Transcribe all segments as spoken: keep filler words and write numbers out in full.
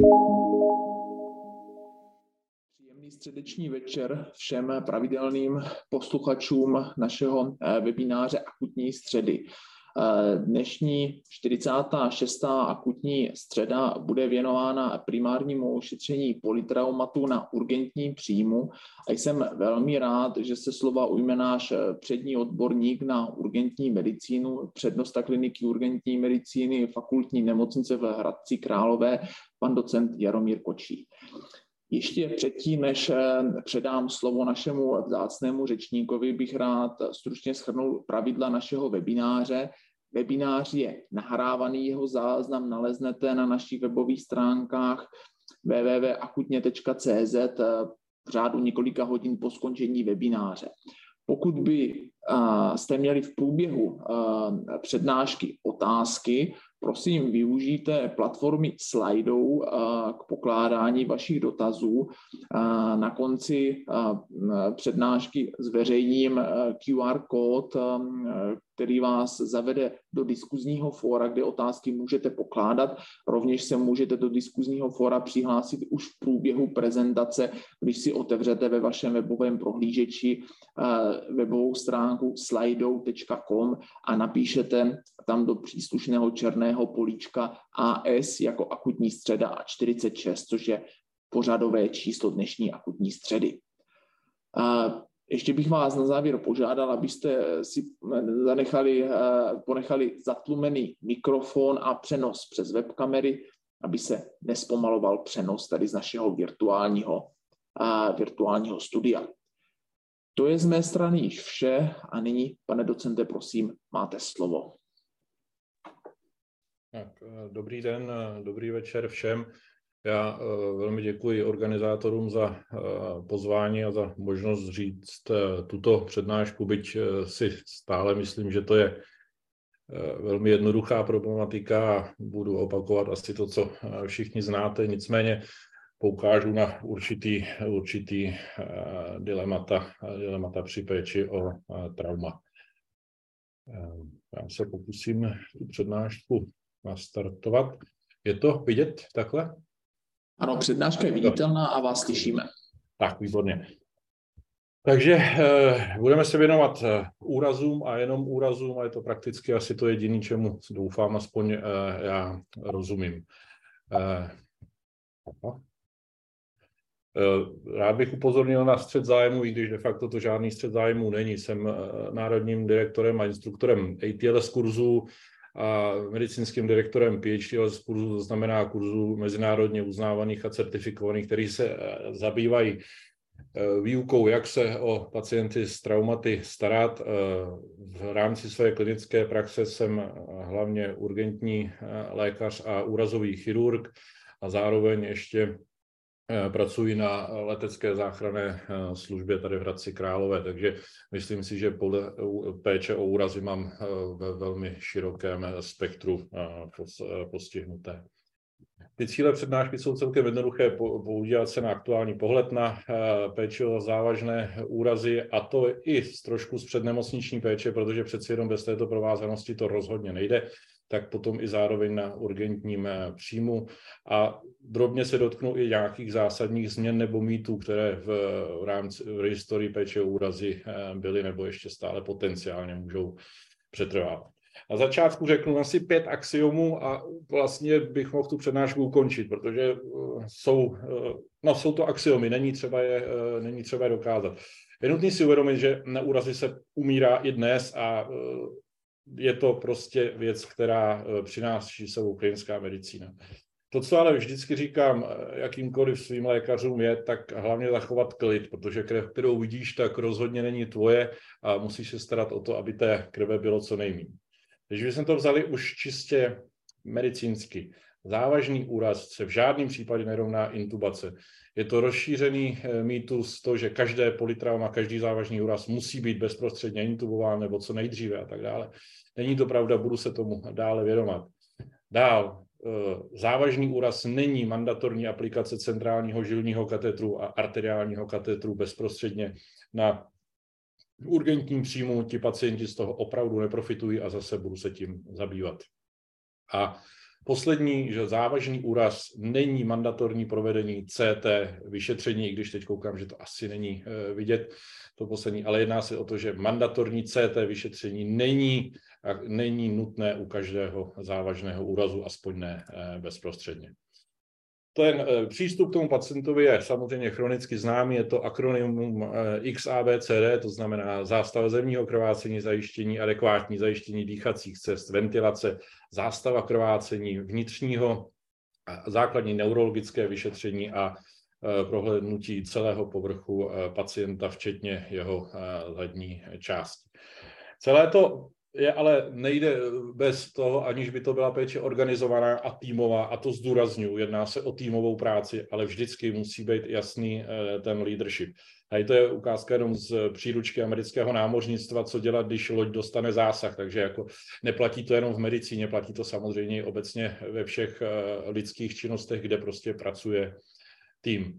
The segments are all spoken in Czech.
Příjemný středeční večer všem pravidelným posluchačům našeho webináře Akutní středy. Dnešní čtyřicátá šestá akutní středa bude věnována primárnímu ošetření polytraumatu na urgentním příjmu a jsem velmi rád, že se slova ujme náš přední odborník na urgentní medicínu, přednosta kliniky urgentní medicíny fakultní nemocnice v Hradci Králové, pan docent Jaromír Kočí. Ještě předtím, než předám slovo našemu vzácnému řečníkovi, bych rád stručně shrnul pravidla našeho webináře. Webinář je nahrávaný, jeho záznam naleznete na našich webových stránkách w w w tečka akutně tečka c z v řádu několika hodin po skončení webináře. Pokud by jste měli v průběhu přednášky otázky, prosím, využijte platformy Slido k pokládání vašich dotazů. Na konci přednášky zveřejním Q R kód, který vás zavede do diskuzního fóra, kde otázky můžete pokládat. Rovněž se můžete do diskuzního fóra přihlásit už v průběhu prezentace, když si otevřete ve vašem webovém prohlížeči webovou stránku slido tečka com a napíšete tam do příslušného černého políčka A S jako akutní středa a čtyřicet šest, což je pořadové číslo dnešní akutní středy. Ještě bych vás na závěr požádal, abyste si zanechali, ponechali zatlumený mikrofon a přenos přes webkamery, aby se nespomaloval přenos tady z našeho virtuálního, virtuálního studia. To je z mé strany již vše a nyní, pane docente, prosím, máte slovo. Tak, dobrý den, dobrý večer všem. Já uh, velmi děkuji organizátorům za uh, pozvání a za možnost říct uh, tuto přednášku, byť uh, si stále myslím, že to je uh, velmi jednoduchá problematika a budu opakovat asi to, co uh, všichni znáte, nicméně poukážu na určitý, určitý uh, dilemata, dilemata při péči o uh, trauma. Uh, já se pokusím tu přednášku nastartovat. Je to vidět takhle? Ano, přednáška je viditelná a vás slyšíme. Tak, výborně. Takže eh, budeme se věnovat eh, úrazům a jenom úrazům a je to prakticky asi to jediné, čemu doufám, aspoň eh, já rozumím. Eh, eh, rád bych upozornil na střet zájmu, i když de facto to žádný střet zájmu není. Jsem eh, národním direktorem a instruktorem A T L S kurzu a medicínským direktorem P H D L S kurzu, to znamená kurzů mezinárodně uznávaných a certifikovaných, který se zabývají výukou, jak se o pacienty s traumaty starat. V rámci své klinické praxe jsem hlavně urgentní lékař a úrazový chirurg a zároveň ještě pracuji na letecké záchranné službě tady v Hradci Králové, takže myslím si, že podle péče o úrazy mám ve velmi širokém spektru postihnuté. Ty cíle přednášky jsou celkem jednoduché, podívat se na aktuální pohled na péči o závažné úrazy a to i z trošku z přednemocniční péče, protože přeci jenom bez této provázanosti to rozhodně nejde, tak potom i zároveň na urgentním příjmu a drobně se dotknu i nějakých zásadních změn nebo mýtů, které v, v rámci v historii péče o úrazy byly nebo ještě stále potenciálně můžou přetrvávat. Na začátku řeknu asi pět axiomů a vlastně bych mohl tu přednášku ukončit, protože jsou, no, jsou to axiomy, není třeba je, není třeba je dokázat. Je nutné si uvědomit, že na úrazy se umírá i dnes a je to prostě věc, která přináší sebou klinická medicína. To, co ale vždycky říkám jakýmkoliv svým lékařům, je tak hlavně zachovat klid, protože krev, kterou vidíš, tak rozhodně není tvoje a musíš se starat o to, aby té krve bylo co nejméně. Když bychom to vzali už čistě medicínsky, závažný úraz se v žádném případě nerovná intubace. Je to rozšířený mýtus to, že každé polytrauma, každý závažný úraz musí být bezprostředně intubován nebo co nejdříve a tak dále. Není to pravda, budu se tomu dále věnovat. Dál, závažný úraz není mandatorní aplikace centrálního žilního katetru a arteriálního katetru bezprostředně na urgentním příjmu. Ti pacienti z toho opravdu neprofitují a zase budu se tím zabývat. A Poslední, že závažný úraz není mandatorní provedení C T vyšetření, i když teď koukám, že to asi není vidět, to poslední, ale jedná se o to, že mandatorní C T vyšetření není, není nutné u každého závažného úrazu, aspoň ne bezprostředně. Ten přístup k tomu pacientovi je samozřejmě chronicky známý, je to akronymum X A B C D, to znamená zástava zemního krvácení, zajištění adekvátní, zajištění dýchacích cest, ventilace, zástava krvácení vnitřního, základní neurologické vyšetření a prohlédnutí celého povrchu pacienta, včetně jeho zadní části. Celé to je ale nejde bez toho, aniž by to byla péče organizovaná a týmová, a to zdůrazňuji, jedná se o týmovou práci, ale vždycky musí být jasný ten leadership. A to je ukázka jenom z příručky amerického námořnictva, co dělat, když loď dostane zásah, takže jako neplatí to jenom v medicíně, platí to samozřejmě obecně ve všech lidských činnostech, kde prostě pracuje tým.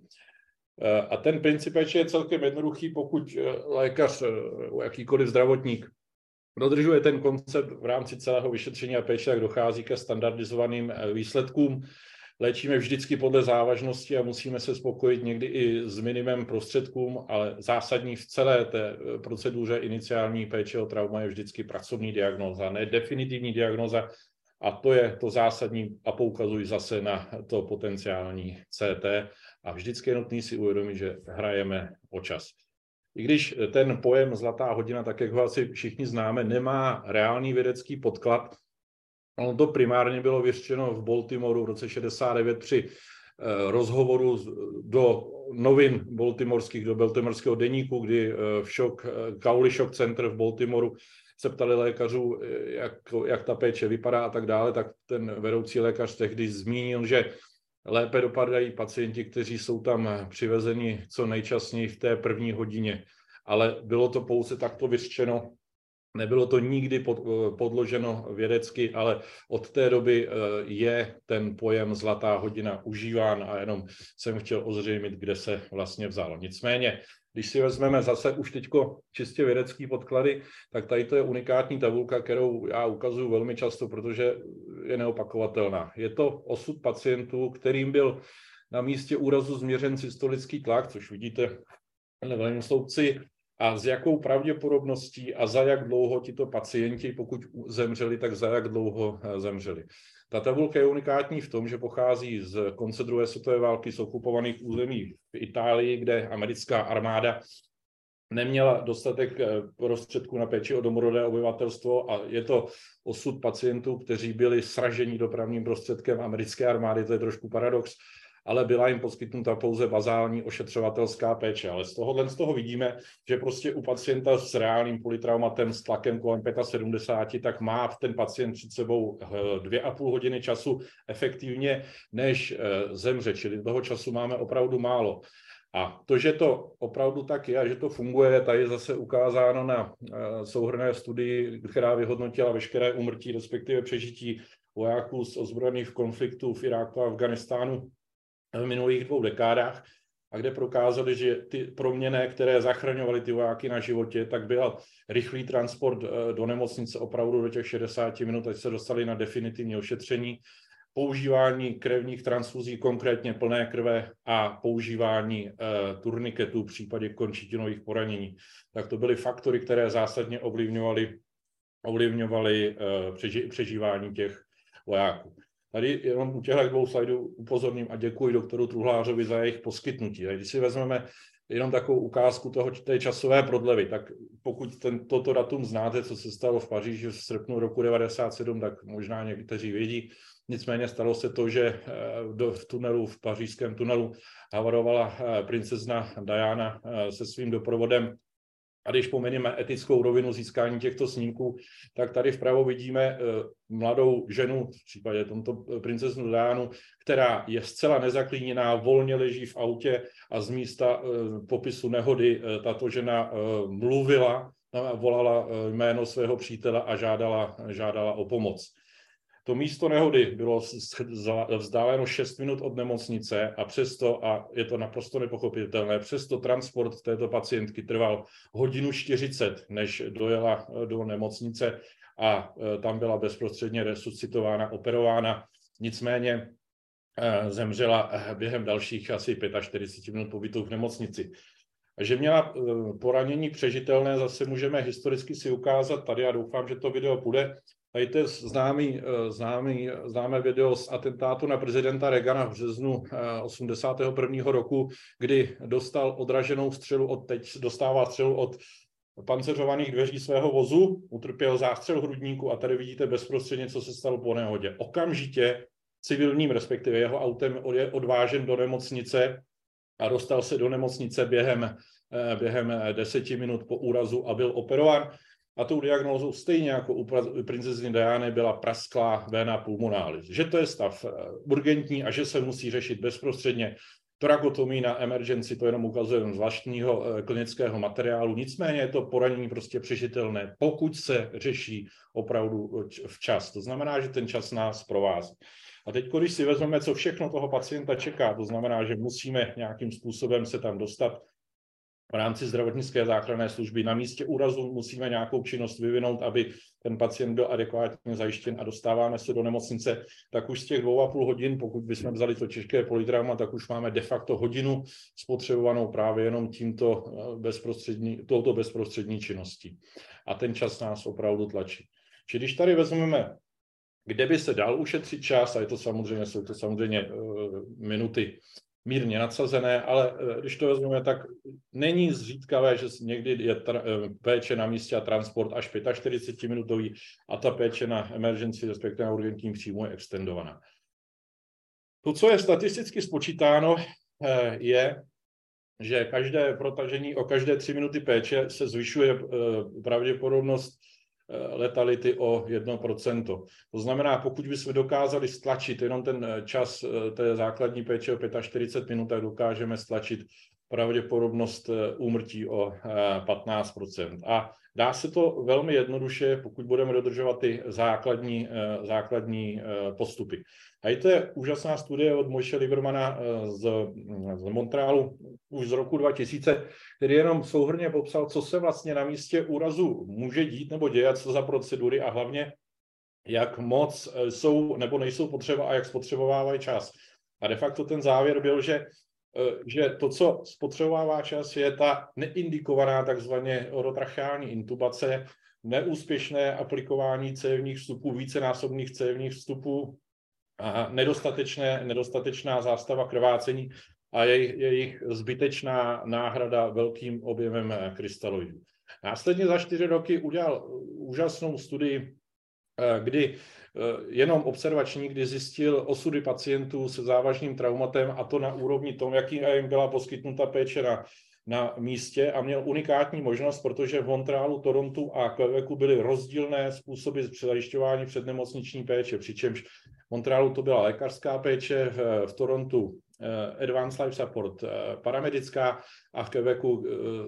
A ten princip péče je celkem jednoduchý, pokud lékař, jakýkoliv zdravotník dodržuje ten koncept v rámci celého vyšetření a péče, tak dochází ke standardizovaným výsledkům. Léčíme vždycky podle závažnosti a musíme se spokojit někdy i s minimem prostředkům, ale zásadní v celé té proceduře iniciální péče o trauma je vždycky pracovní diagnóza, ne definitivní diagnóza, a to je to zásadní a poukazuji zase na to potenciální C T a vždycky je nutný si uvědomit, že hrajeme o čas. I když ten pojem zlatá hodina, tak jak ho asi všichni známe, nemá reálný vědecký podklad, ono to primárně bylo vyřčeno v Baltimoru v roce šedesát devět při rozhovoru do novin baltimorských, do baltimorského deníku, kdy v šok, Cowley Shock Center v Baltimoru se ptali lékařů, jak, jak ta péče vypadá a tak dále, tak ten vedoucí lékař tehdy zmínil, že lépe dopadají pacienti, kteří jsou tam přivezeni co nejčastěji v té první hodině. Ale bylo to pouze takto vyřčeno, nebylo to nikdy pod, podloženo vědecky, ale od té doby je ten pojem zlatá hodina užíván a jenom jsem chtěl ozřejmit, kde se vlastně vzalo. Nicméně, když si vezmeme zase už teďko čistě vědecký podklady, tak tady to je unikátní tabulka, kterou já ukazuju velmi často, protože je neopakovatelná. Je to osud pacientů, kterým byl na místě úrazu změřen systolický tlak, což vidíte v levém sloupci, a s jakou pravděpodobností a za jak dlouho tito pacienti, pokud zemřeli, tak za jak dlouho zemřeli. Ta tabulka je unikátní v tom, že pochází z konce druhé světové války z okupovaných území v Itálii, kde americká armáda neměla dostatek prostředků na péči o domorodé obyvatelstvo a je to osud pacientů, kteří byli sraženi dopravním prostředkem americké armády, to je trošku paradox, ale byla jim poskytnuta pouze bazální ošetřovatelská péče. Ale z tohohle z toho vidíme, že prostě u pacienta s reálným polytraumatem s tlakem kolem sedmdesát pět, tak má ten pacient před sebou dvě a půl hodiny času efektivně, než zemře, čili toho času máme opravdu málo. A to, že to opravdu tak je a že to funguje, tady je zase ukázáno na souhrnné studii, která vyhodnotila veškeré úmrtí, respektive přežití vojáků z ozbrojených konfliktů v Iráku a Afghánistánu v minulých dvou dekádách, a kde prokázali, že ty proměnné, které zachraňovaly ty vojáky na životě, tak byl rychlý transport do nemocnice opravdu do těch šedesáti minut, ať se dostali na definitivní ošetření, používání krevních transfuzí, konkrétně plné krve, a používání e, turniketů v případě končetinových poranění. Tak to byly faktory, které zásadně ovlivňovaly, ovlivňovaly e, přeži, přežívání těch vojáků. Tady jenom u těchto dvou slajdů upozorním a děkuji doktoru Truhlářovi za jejich poskytnutí. A když si vezmeme jenom takovou ukázku toho, té časové prodlevy, tak pokud ten, toto datum znáte, co se stalo v Paříži v srpnu roku devadesát sedm, tak možná někteří vědí. Nicméně stalo se to, že v tunelu, v pařížském tunelu havarovala princezna Diana se svým doprovodem. A když pomeneme etickou rovinu získání těchto snímků, tak tady vpravo vidíme mladou ženu, v případě tomto princeznu Dianu, která je zcela nezaklíněná, volně leží v autě a z místa popisu nehody tato žena mluvila, volala jméno svého přítele a žádala, žádala o pomoc. To místo nehody bylo vzdáleno šest minut od nemocnice a přesto, a je to naprosto nepochopitelné, přesto transport této pacientky trval hodinu čtyřicet, než dojela do nemocnice a tam byla bezprostředně resuscitována, operována. nicméně zemřela během dalších asi čtyřicet pět minut pobytu v nemocnici. A že měla poranění přežitelné, zase můžeme historicky si ukázat tady a doufám, že to video půjde. Tady to je známý, známý, známé video z atentátu na prezidenta Reagana v březnu osmdesátého prvního roku, kdy dostal odraženou střelu od, teď dostává střelu od panceřovaných dveří svého vozu, utrpěl zástřel hrudníku a tady vidíte bezprostředně, co se stalo po nehodě. Okamžitě civilním, respektive jeho autem je odvážen do nemocnice a dostal se do nemocnice během, během deseti minut po úrazu a byl operován. A tou diagnózou stejně jako u princezny Diany byla prasklá vena pulmonalis. Že to je stav urgentní a že se musí řešit bezprostředně. Torakotomii na emergency to jenom ukazuje zvláštního klinického materiálu. Nicméně je to poranění prostě přežitelné, pokud se řeší opravdu včas. To znamená, že ten čas nás provází. A teď, když si vezmeme, co všechno toho pacienta čeká, to znamená, že musíme nějakým způsobem se tam dostat v rámci zdravotnické záchranné služby. Na místě úrazu musíme nějakou činnost vyvinout, aby ten pacient byl adekvátně zajištěn a dostáváme se do nemocnice, tak už z těch dvou a půl hodin, pokud bychom vzali to těžké polytrauma, tak už máme de facto hodinu spotřebovanou právě jenom tímto bezprostřední, touto bezprostřední činností. A ten čas nás opravdu tlačí. Čili když tady vezmeme, kde by se dal ušetřit čas, a je to samozřejmě, jsou to samozřejmě uh, minuty mírně nadsazené, ale uh, když to vezmeme, tak není zřídkavé, že někdy je tra- péče na místě a transport až čtyřicet pět minutový a ta péče na emergency, respektive na urgentním příjmu je extendovaná. To, co je statisticky spočítáno, uh, je, že každé protažení o každé tři minuty péče se zvyšuje uh, pravděpodobnost letality o jedno procento. To znamená, pokud bychom dokázali stlačit jenom ten čas té základní péče o čtyřicet pět minut, tak dokážeme stlačit pravděpodobnost úmrtí o patnáct procent. A dá se to velmi jednoduše, pokud budeme dodržovat ty základní, základní postupy. A to je úžasná studie od Mojše Liebermana z, z Montrealu už z roku dva tisíce, který jenom souhrnně popsal, co se vlastně na místě úrazu může dít nebo dělat, co za procedury a hlavně, jak moc jsou nebo nejsou potřeba a jak spotřebovávají čas. A de facto ten závěr byl, že že to, co spotřebovává čas, je ta neindikovaná takzvaně orotracheální intubace, neúspěšné aplikování cévních vstupů, vícenásobných cévních vstupů a nedostatečné, nedostatečná zástava krvácení a jejich, jejich zbytečná náhrada velkým objemem krystaloidů. Následně za čtyři roky udělal úžasnou studii, kdy jenom observační, kdy zjistil osudy pacientů se závažným traumatem a to na úrovni tom, jaký jim byla poskytnuta péče na, na místě a měl unikátní možnost, protože v Montrealu, Torontu a Quebecu byly rozdílné způsoby zajišťování přednemocniční péče, přičemž v Montrealu to byla lékařská péče, v, v Torontu Advanced Life Support paramedická a v Quebecu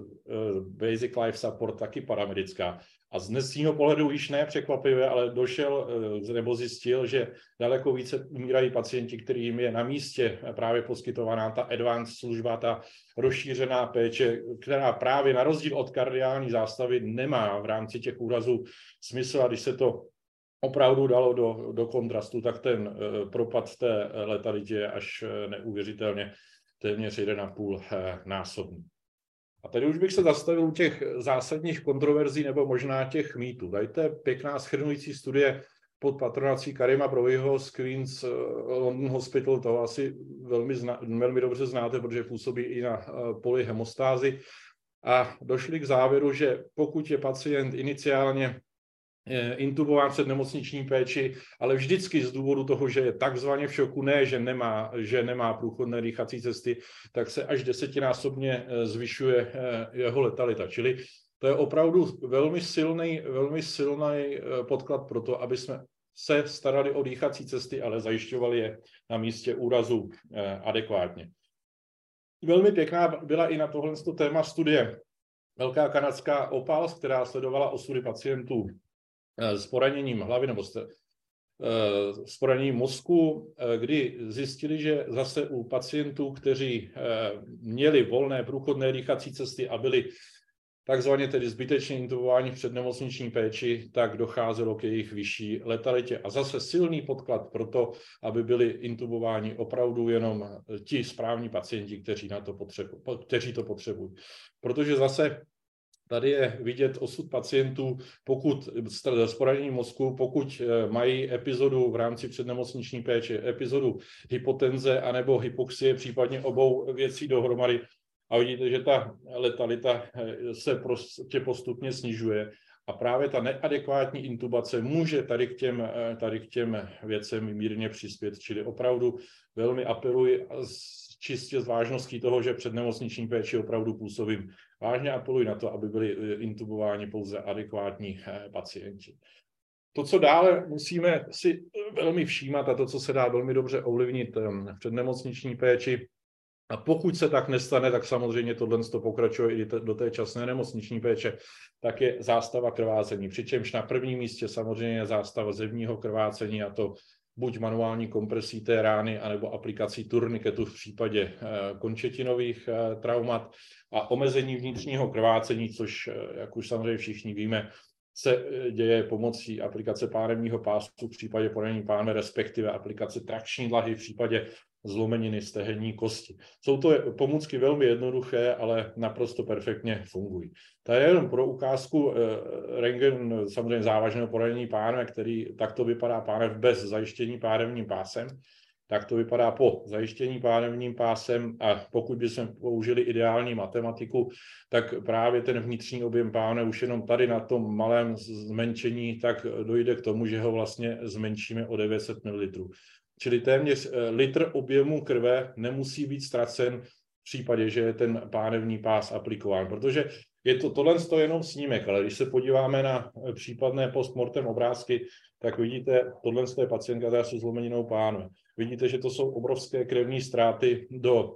Basic Life Support taky paramedická. A z dnesního pohledu již ne překvapivě, ale došel nebo zjistil, že daleko více umírají pacienti, kterým je na místě právě poskytovaná ta advanced služba, ta rozšířená péče, která právě na rozdíl od kardiální zástavy nemá v rámci těch úrazů smysl. A když se to opravdu dalo do, do kontrastu, tak ten propad v té letalitě je až neuvěřitelně téměř jeden a půl násobný. A tady už bych se zastavil u těch zásadních kontroverzí nebo možná těch mýtů. Tady to je pěkná shrnující studie pod patronací Karima Brovyho z Queen's London Hospital. To asi velmi, zna, velmi dobře znáte, protože působí i na poli hemostázy. A došli k závěru, že pokud je pacient iniciálně intubován před nemocniční péči, ale vždycky z důvodu toho, že je takzvaně v šoku, ne, že nemá, že nemá průchodné dýchací cesty, tak se až desetinásobně zvyšuje jeho letalita. Čili to je opravdu velmi silný, velmi silný podklad pro to, aby jsme se starali o dýchací cesty, ale zajišťovali je na místě úrazu adekvátně. Velmi pěkná byla i na tohle téma studie velká kanadská Opals, která sledovala osudy pacientů s poraněním hlavy nebo s, s poraněním mozku, kdy zjistili, že zase u pacientů, kteří měli volné průchodné dýchací cesty a byli takzvaně tedy zbytečně intubování v přednemocniční péči, tak docházelo k jejich vyšší letalitě. A zase silný podklad pro to, aby byli intubováni opravdu jenom ti správní pacienti, kteří, na to, potřebují, kteří to potřebují. Protože zase tady je vidět osud pacientů, pokud s poraněním mozku, pokud mají epizodu v rámci přednemocniční péče, epizodu hypotenze anebo hypoxie, případně obou věcí dohromady. A vidíte, že ta letalita se prostě postupně snižuje. A právě ta neadekvátní intubace může tady k těm, tady k těm věcem mírně přispět. Čili opravdu velmi apeluji čistě z vážností toho, že před nemocniční péči opravdu působím. Vážně apeluji na to, aby byli intubováni pouze adekvátní pacienti. To, co dále musíme si velmi všímat a to, co se dá velmi dobře ovlivnit v přednemocniční péči, a pokud se tak nestane, tak samozřejmě tohle pokračuje i do té časné nemocniční péče, tak je zástava krvácení. Přičemž na prvním místě samozřejmě je zástava zevního krvácení, a to buď manuální kompresí té rány, anebo aplikací turniketu v případě končetinových traumat a omezení vnitřního krvácení, což, jak už samozřejmě všichni víme, se děje pomocí aplikace pánevního pásu v případě poranění pánve, respektive aplikace trakční dlahy v případě zlomeniny stehenní kosti. Jsou to pomůcky velmi jednoduché, ale naprosto perfektně fungují. To je jenom pro ukázku rentgen samozřejmě závažného poranění pánve, který takto vypadá pánev bez zajištění pánevním pásem. Tak to vypadá po zajištění pánevním pásem, a pokud bychom použili ideální matematiku, tak právě ten vnitřní objem páne už jenom tady na tom malém zmenšení, tak dojde k tomu, že ho vlastně zmenšíme o devět set mililitrů. Čili téměř litr objemu krve nemusí být ztracen v případě, že je ten pánevní pás aplikován, protože je to tohle je jenom snímek, ale když se podíváme na případné postmortem obrázky, tak vidíte, tohle je pacientka se zlomeninou pánve. Vidíte, že to jsou obrovské krevní ztráty do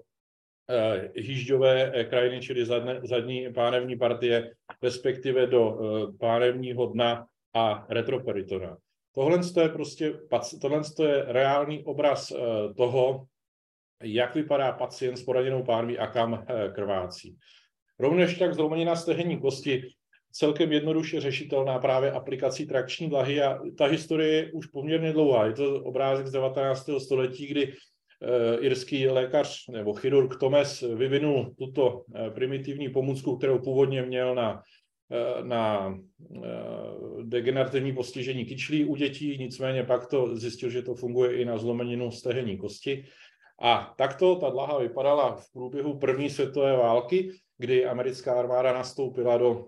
eh, hýžďové krajiny, čili zadne, zadní pánevní partie, respektive do eh, pánevního dna a retroperitona. Tohle je prostě tohle je reálný obraz eh, toho, jak vypadá pacient s poraněnou pánví a kam eh, krvácí. Rovněž tak zlomenina stehenní kosti celkem jednoduše řešitelná právě aplikací trakční dlahy, a ta historie je už poměrně dlouhá. Je to obrázek z devatenáctého století, kdy e, irský lékař nebo chirurg Thomas vyvinul tuto e, primitivní pomůcku, kterou původně měl na, e, na e, degenerativní postižení kyčlí u dětí, nicméně pak to zjistil, že to funguje i na zlomeninu stehenní kosti. A takto ta dlaha vypadala v průběhu první světové války, kdy americká armáda nastoupila do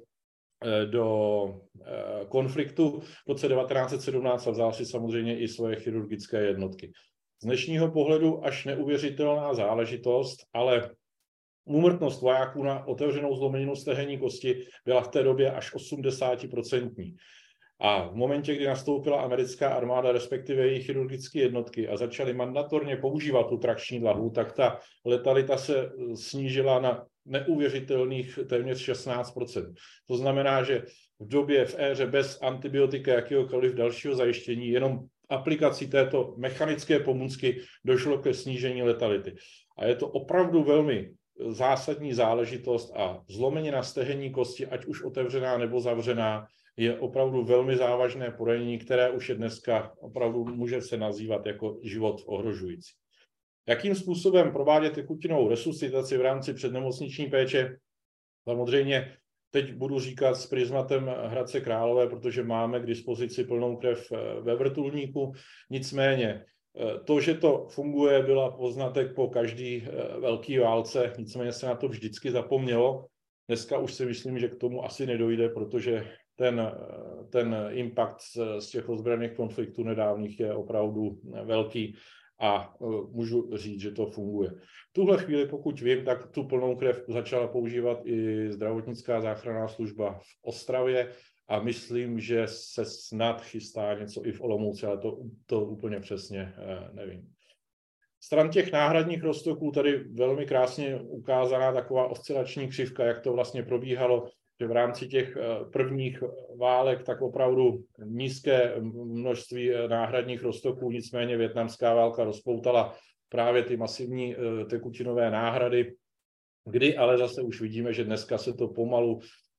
do konfliktu v roce devatenáct set sedmnáct a vzal si samozřejmě i svoje chirurgické jednotky. Z dnešního pohledu až neuvěřitelná záležitost, ale úmrtnost vojáků na otevřenou zlomeninu stehenní kosti byla v té době až osmdesát procent. A v momentě, kdy nastoupila americká armáda, respektive její chirurgické jednotky, a začaly mandatorně používat tu trakční dlahu, tak ta letalita se snížila na neuvěřitelných téměř šestnáct procent. To znamená, že v době, v éře bez antibiotika jakéhokoliv dalšího zajištění, jenom aplikací této mechanické pomůcky došlo ke snížení letality. A je to opravdu velmi zásadní záležitost a zlomenina stehenní kosti, ať už otevřená nebo zavřená, je opravdu velmi závažné poranění, které už je dneska opravdu může se nazývat jako život ohrožující. Jakým způsobem provádět tekutinovou resuscitaci v rámci přednemocniční péče? Samozřejmě teď budu říkat s prismatem Hradce Králové, protože máme k dispozici plnou krev ve vrtulníku. Nicméně to, že to funguje, byla poznatek po každý velký válce, nicméně se na to vždycky zapomnělo. Dneska už si myslím, že k tomu asi nedojde, protože ten, ten impact z těch ozbrojených konfliktů nedávných je opravdu velký a můžu říct, že to funguje. V tuhle chvíli, pokud vím, tak tu plnou krev začala používat i zdravotnická záchranná služba v Ostravě a myslím, že se snad chystá něco i v Olomouci, ale to, to úplně přesně nevím. Stran těch náhradních roztoků tady velmi krásně ukázaná taková oscilační křivka, jak to vlastně probíhalo, že v rámci těch prvních válek tak opravdu nízké množství náhradních roztoků, nicméně vietnamská válka rozpoutala právě ty masivní tekutinové náhrady, kdy ale zase už vidíme, že dneska se to pomalu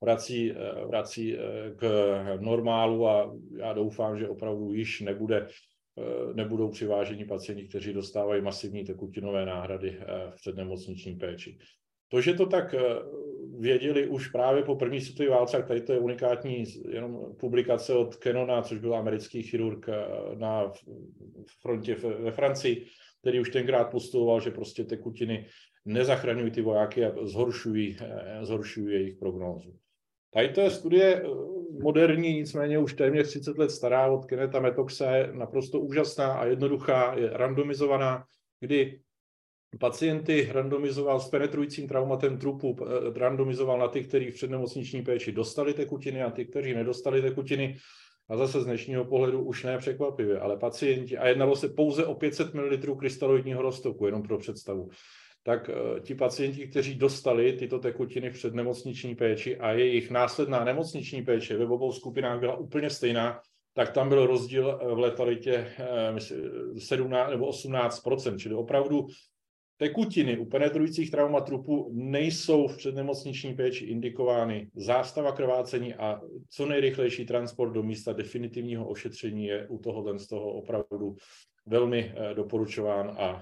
vrací, vrací k normálu a já doufám, že opravdu již nebude, nebudou přiváženi pacienti, kteří dostávají masivní tekutinové náhrady v přednemocniční péči. To, že to tak věděli už právě po první světové válce, tady to je unikátní jenom publikace od Cannona, což byl americký chirurg na frontě ve Francii, který už tenkrát postuloval, že prostě tekutiny nezachraňují ty vojáky a zhoršují, zhoršují jejich prognózu. Tady to je studie moderní, nicméně už téměř třicet let stará od Kennetha Mattoxe, je naprosto úžasná a jednoduchá, je randomizovaná, kdy pacienty randomizoval s penetrujícím traumatem trupu, randomizoval na ty, kteří v přednemocniční péči dostali tekutiny a ty, kteří nedostali tekutiny. A zase z dnešního pohledu už ne překvapivě, ale pacienti, a jednalo se pouze o pět set mililitrů krystaloidního roztoku, jenom pro představu, tak ti pacienti, kteří dostali tyto tekutiny v přednemocniční péči a jejich následná nemocniční péče ve obou skupinách byla úplně stejná, tak tam byl rozdíl v letalitě sedmnáct nebo osmnáct procent, čili opravdu tekutiny u penetrujících traumat trupu nejsou v přednemocniční péči indikovány. Zástava krvácení a co nejrychlejší transport do místa definitivního ošetření je u tohohle z toho opravdu velmi doporučován a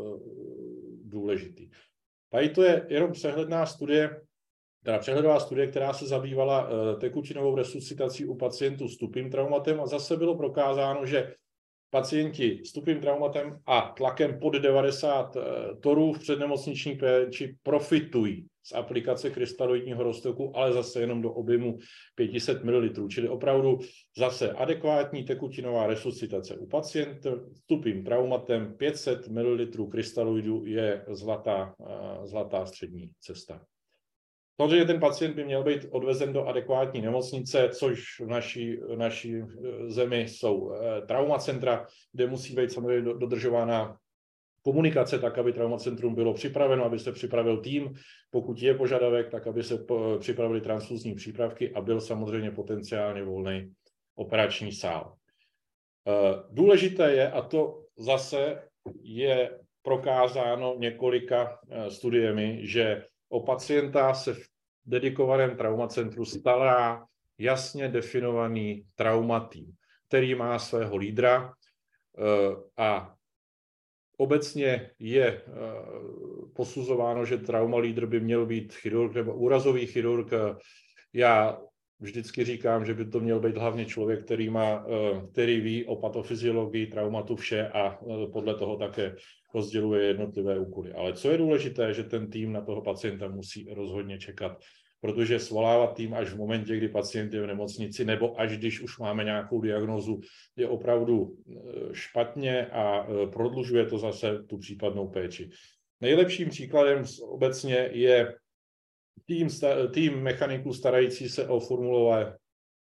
důležitý. Tady to je jenom přehledná studie, teda přehledová studie, která se zabývala tekutinovou resuscitací u pacientů s tupým traumatem a zase bylo prokázáno, že pacienti s tupým traumatem a tlakem pod devadesát torů v přednemocniční péči profitují z aplikace krystaloidního roztoku, ale zase jenom do objemu pět set mililitrů, čili opravdu zase adekvátní tekutinová resuscitace u pacientů s tupým traumatem pět set mililitrů krystaloidu je zlatá, zlatá střední cesta. Samozřejmě ten pacient by měl být odvezen do adekvátní nemocnice, což v naší, v naší zemi jsou traumacentra, kde musí být samozřejmě dodržována komunikace tak, aby traumacentrum bylo připraveno, aby se připravil tým, pokud je požadavek, tak aby se připravili transfuzní přípravky a byl samozřejmě potenciálně volný operační sál. Důležité je, a to zase je prokázáno několika studiemi, že o pacienta se v dedikovaném traumacentru stará jasně definovaný traumatým, který má svého lídra a obecně je posuzováno, že trauma lídr by měl být chirurg nebo úrazový chirurg. Já vždycky říkám, že by to měl být hlavně člověk, který, má, který ví o patofyziologii traumatu vše a podle toho také rozděluje jednotlivé úkoly. Ale co je důležité, že ten tým na toho pacienta musí rozhodně čekat, protože svolávat tým až v momentě, kdy pacient je v nemocnici, nebo až když už máme nějakou diagnózu, je opravdu špatně a prodlužuje to zase tu případnou péči. Nejlepším příkladem obecně je tým, tým mechaniků starající se o formulové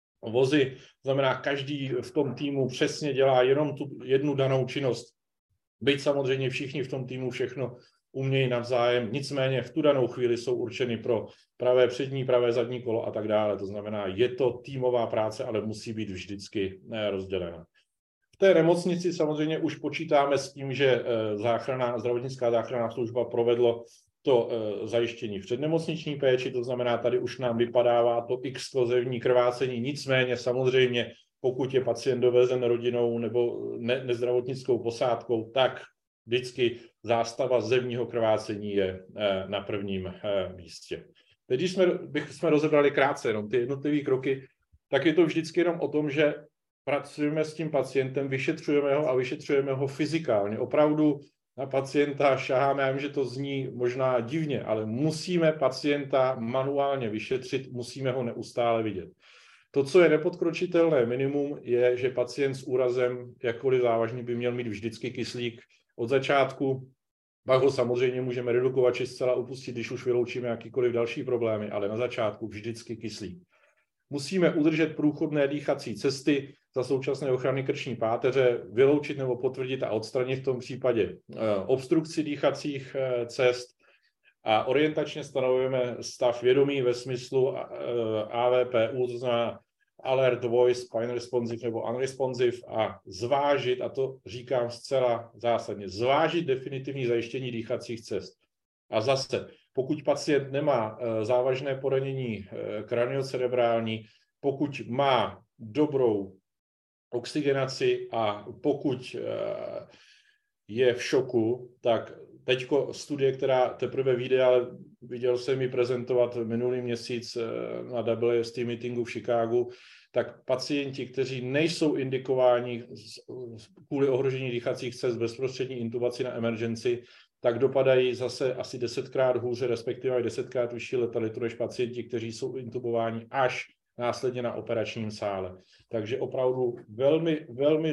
vozy. Znamená, každý v tom týmu přesně dělá jenom tu jednu danou činnost. Byť samozřejmě všichni v tom týmu všechno umějí navzájem, nicméně v tu danou chvíli jsou určeny pro pravé přední, pravé zadní kolo a tak dále. To znamená, je to týmová práce, ale musí být vždycky rozdělena. V té nemocnici samozřejmě už počítáme s tím, že záchrana, zdravotnická záchranná služba provedlo to zajištění v přednemocniční péči, to znamená, tady už nám vypadává to exkluzivní krvácení, nicméně samozřejmě, pokud je pacient dovezen rodinou nebo ne, nezdravotnickou posádkou, tak vždycky zástava zevního krvácení je na prvním místě. Teď, když jsme, bychom rozebrali krátce jenom ty jednotlivé kroky, tak je to vždycky jenom o tom, že pracujeme s tím pacientem, vyšetřujeme ho a vyšetřujeme ho fyzikálně. Opravdu na pacienta šaháme, já vím, že to zní možná divně, ale musíme pacienta manuálně vyšetřit, musíme ho neustále vidět. To, co je nepodkročitelné minimum, je, že pacient s úrazem, jakkoliv závažný, by měl mít vždycky kyslík od začátku. Pak ho samozřejmě můžeme redukovat či zcela upustit, když už vyloučíme jakýkoliv další problémy, ale na začátku vždycky kyslík. Musíme udržet průchodné dýchací cesty za současné ochrany krční páteře, vyloučit nebo potvrdit a odstranit v tom případě obstrukci dýchacích cest a orientačně stanovujeme stav vědomí ve smyslu A V P U, to znamená alert, voice, spine responsive nebo unresponsive a zvážit, a to říkám zcela zásadně, zvážit definitivní zajištění dýchacích cest. A zase, pokud pacient nemá závažné poranění kraniocerebrální, pokud má dobrou oxygenaci a pokud je v šoku, tak teďko studie, která teprve vyjde, ale viděl jsem ji prezentovat minulý měsíc na W S T meetingu v Chicagu, tak pacienti, kteří nejsou indikováni kvůli ohrožení dýchacích cest bezprostřední intubaci na emergency, tak dopadají zase asi desetkrát hůře, respektive desetkrát vyšší letalitu než pacienti, kteří jsou intubováni až následně na operačním sále. Takže opravdu velmi, velmi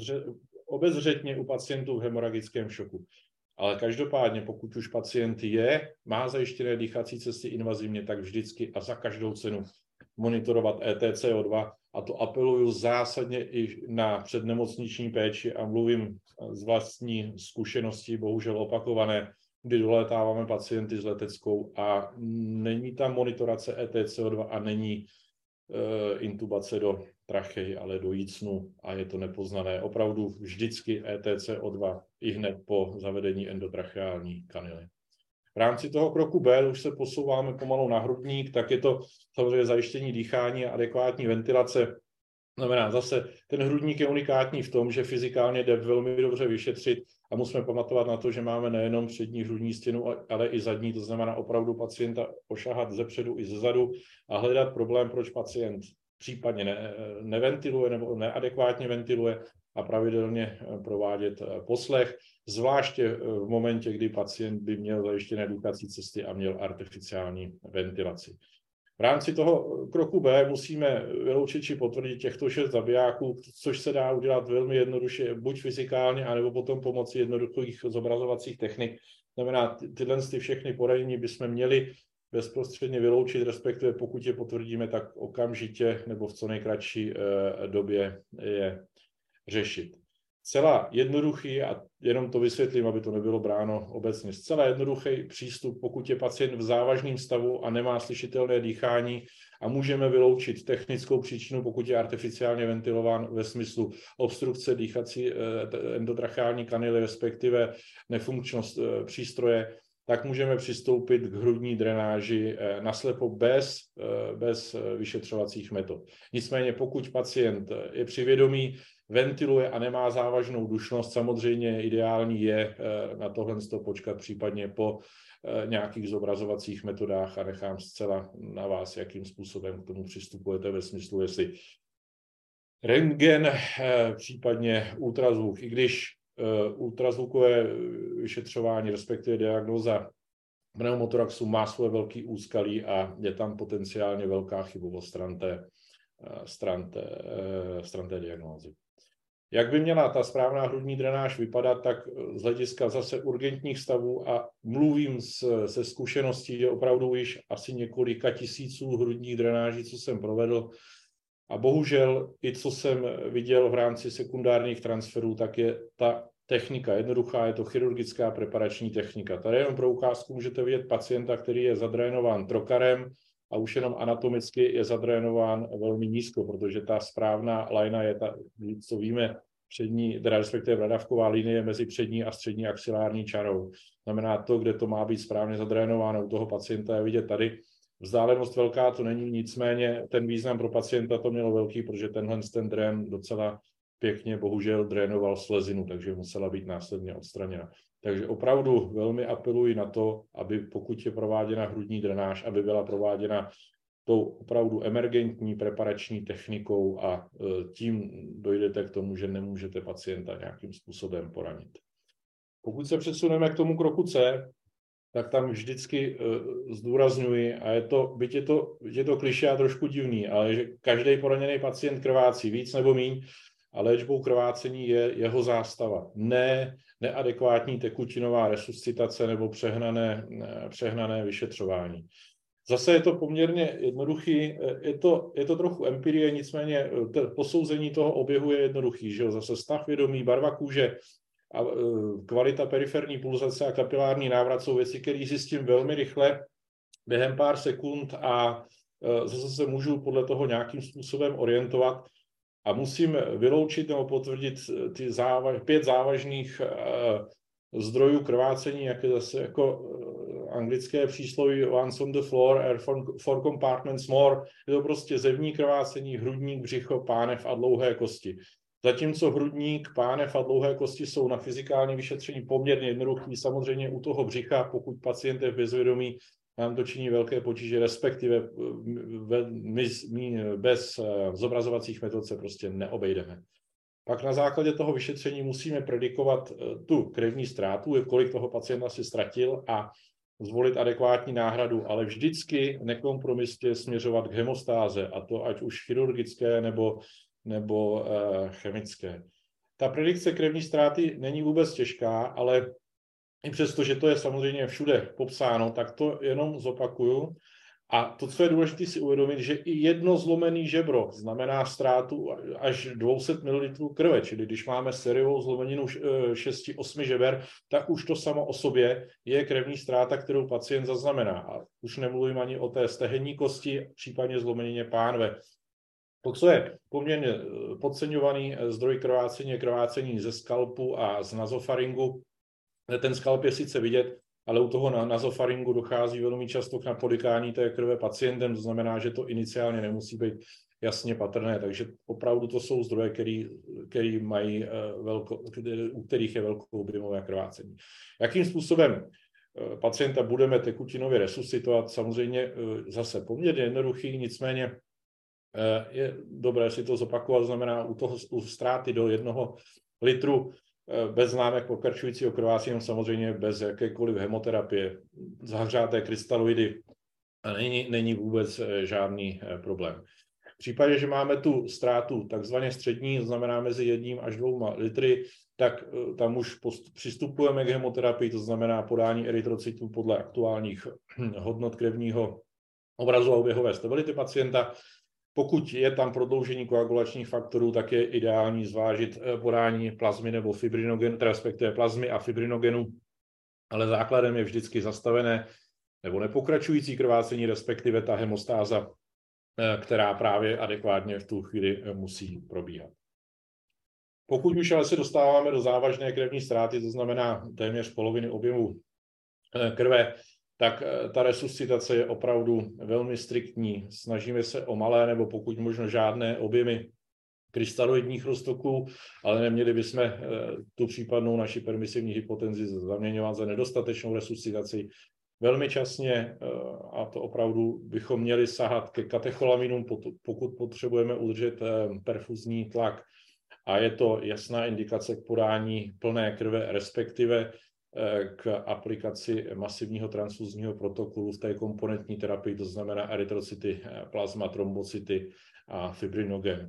obezřetně u pacientů v hemoragickém šoku. Ale každopádně, pokud už pacient je, má zajištěné dýchací cesty invazivně, tak vždycky a za každou cenu monitorovat E T C O dva, a to apeluju zásadně i na přednemocniční péči a mluvím z vlastní zkušenosti, bohužel opakované, kdy dolétáváme pacienty s leteckou a není tam monitorace E T C O dva a není e, intubace do trachei, ale do jícnu a je to nepoznané. Opravdu vždycky E T C O dva i hned po zavedení endotracheální kanily. V rámci toho kroku B už se posouváme pomalu na hrudník, tak je to samozřejmě zajištění dýchání a adekvátní ventilace. Znamená zase, ten hrudník je unikátní v tom, že fyzikálně jde velmi dobře vyšetřit a musíme pamatovat na to, že máme nejenom přední hrudní stěnu, ale i zadní, to znamená opravdu pacienta ošahat zepředu i zezadu a hledat problém, proč pacient případně ne, neventiluje nebo neadekvátně ventiluje a pravidelně provádět poslech, zvláště v momentě, kdy pacient by měl zajištěné dýchací cesty a měl artificiální ventilaci. V rámci toho kroku B musíme vyloučit či potvrdit těchto šest zabijáků, což se dá udělat velmi jednoduše, buď fyzikálně, anebo potom pomocí jednoduchých zobrazovacích technik. Znamená, tyhle ty všechny poranění bychom měli bezprostředně vyloučit, respektive pokud je potvrdíme, tak okamžitě nebo v co nejkratší době je řešit. Zcela jednoduchý, a jenom to vysvětlím, aby to nebylo bráno obecně, zcela jednoduchý přístup, pokud je pacient v závažném stavu a nemá slyšitelné dýchání a můžeme vyloučit technickou příčinu, pokud je artificiálně ventilován ve smyslu obstrukce dýchací endotracheální kanily, respektive nefunkčnost přístroje, tak můžeme přistoupit k hrudní drenáži naslepo bez, bez vyšetřovacích metod. Nicméně pokud pacient je při vědomí, ventiluje a nemá závažnou dušnost, samozřejmě ideální je na tohle počkat případně po nějakých zobrazovacích metodách a nechám zcela na vás, jakým způsobem k tomu přistupujete ve smyslu, jestli rentgen, případně ultrazvuk, i když ultrazvukové vyšetřování, respektive diagnóza pneumotoraxu má svoje velký úskalí a je tam potenciálně velká chybovost stran té, stran té, stran té diagnózy. Jak by měla ta správná hrudní drenáž vypadat, tak z hlediska zase urgentních stavů a mluvím se zkušeností, že opravdu již asi několika tisíců hrudních drenáží, co jsem provedl, a bohužel i co jsem viděl v rámci sekundárních transferů, tak je ta technika jednoduchá, je to chirurgická preparační technika. Tady jenom pro ukázku můžete vidět pacienta, který je zadrénován trokarem a už jenom anatomicky je zadrénován velmi nízko, protože ta správná lajna je ta, co víme, přední, teda respektive bradavková linie mezi přední a střední axilární čarou. Znamená to, kde to má být správně zadrénováno u toho pacienta, je vidět tady. Vzdálenost velká to není, nicméně ten význam pro pacienta to mělo velký, protože tenhle ten drén docela pěkně bohužel drénoval slezinu, takže musela být následně odstraněna. Takže opravdu velmi apeluji na to, aby pokud je prováděna hrudní drenáž, aby byla prováděna tou opravdu emergentní preparační technikou a tím dojdete k tomu, že nemůžete pacienta nějakým způsobem poranit. Pokud se přesuneme k tomu kroku C, tak tam vždycky zdůrazňuji, a je to, byť je to, byť je to klišé a trošku divný, ale že každý poraněný pacient krvácí víc nebo míň, a léčbou krvácení je jeho zástava. Ne neadekvátní tekutinová resuscitace nebo přehnané, přehnané vyšetřování. Zase je to poměrně jednoduchý, je to, je to trochu empirie, nicméně posouzení toho oběhu je jednoduchý. Že jo? Zase stav vědomí, barva kůže a kvalita periferní pulzace a kapilární návrat jsou věci, které zjistím velmi rychle během pár sekund a zase se můžu podle toho nějakým způsobem orientovat. A musím vyloučit nebo potvrdit ty závaž, pět závažných uh, zdrojů krvácení, jak je zase jako uh, anglické přísloví once on the floor are four, four compartments more. Je to prostě zevní krvácení, hrudník, břicho, pánev a dlouhé kosti. Zatímco hrudník, pánev a dlouhé kosti jsou na fyzikální vyšetření poměrně jednoduchý, samozřejmě u toho břicha, pokud pacient je v bezvědomí, nám to činí velké potíže, respektive my, my bez zobrazovacích metod se prostě neobejdeme. Pak na základě toho vyšetření musíme predikovat tu krevní ztrátu, kolik toho pacienta si ztratil a zvolit adekvátní náhradu, ale vždycky nekompromisně směřovat k hemostáze, a to ať už chirurgické nebo, nebo uh, chemické. Ta predikce krevní ztráty není vůbec těžká, ale i přesto, že to je samozřejmě všude popsáno, tak to jenom zopakuju. A to, co je důležité si uvědomit, že i jedno zlomený žebro znamená ztrátu až dvě stě mililitrů krve, čili když máme sériovou zlomeninu šest osm žeber, tak už to samo o sobě je krevní ztráta, kterou pacient zaznamená. A už nemluvím ani o té stehenní kosti, případně zlomenině pánve. To, co je poměrně podceňovaný zdroj krvácení, je krvácení ze skalpu a z nazofaringu. Ten skalp je sice vidět, ale u toho nazofaringu dochází velmi často k napodykání té krve pacientem, to znamená, že to iniciálně nemusí být jasně patrné, takže opravdu to jsou zdroje, který, který mají velko, u kterých je velkoobjemové krvácení. Jakým způsobem pacienta budeme tekutinově resuscitovat? Samozřejmě zase poměrně jednoduchý, nicméně je dobré si to zopakovat, to znamená u toho u ztráty do jednoho litru bez známek pokračujícího krvácení, samozřejmě bez jakékoliv hemoterapie, zahřáté krystaloidy, a není, není vůbec žádný problém. V případě, že máme tu ztrátu takzvaně střední, to znamená mezi jedním až dvouma litry, tak tam už post, přistupujeme k hemoterapii, to znamená podání erytrocytů podle aktuálních hodnot krevního obrazu a oběhové stability pacienta. Pokud je tam prodloužení koagulačních faktorů, tak je ideální zvážit podání plazmy nebo fibrinogenu, respektive plazmy a fibrinogenu, ale základem je vždycky zastavené nebo nepokračující krvácení, respektive ta hemostáza, která právě adekvátně v tu chvíli musí probíhat. Pokud už ale se dostáváme do závažné krevní ztráty, to znamená téměř poloviny objemu krve, tak ta resuscitace je opravdu velmi striktní. Snažíme se o malé nebo pokud možno žádné objemy krystaloidních roztoků, ale neměli bychom tu případnou naši permisivní hypotenzi zaměňovat za nedostatečnou resuscitaci. Velmi časně, a to opravdu bychom měli sahat ke katecholaminům, pokud potřebujeme udržet perfuzní tlak. A je to jasná indikace k podání plné krve, respektive k aplikaci masivního transfuzního protokolu v té komponentní terapii, to znamená erytrocyty, plazma, trombocyty a fibrinogen.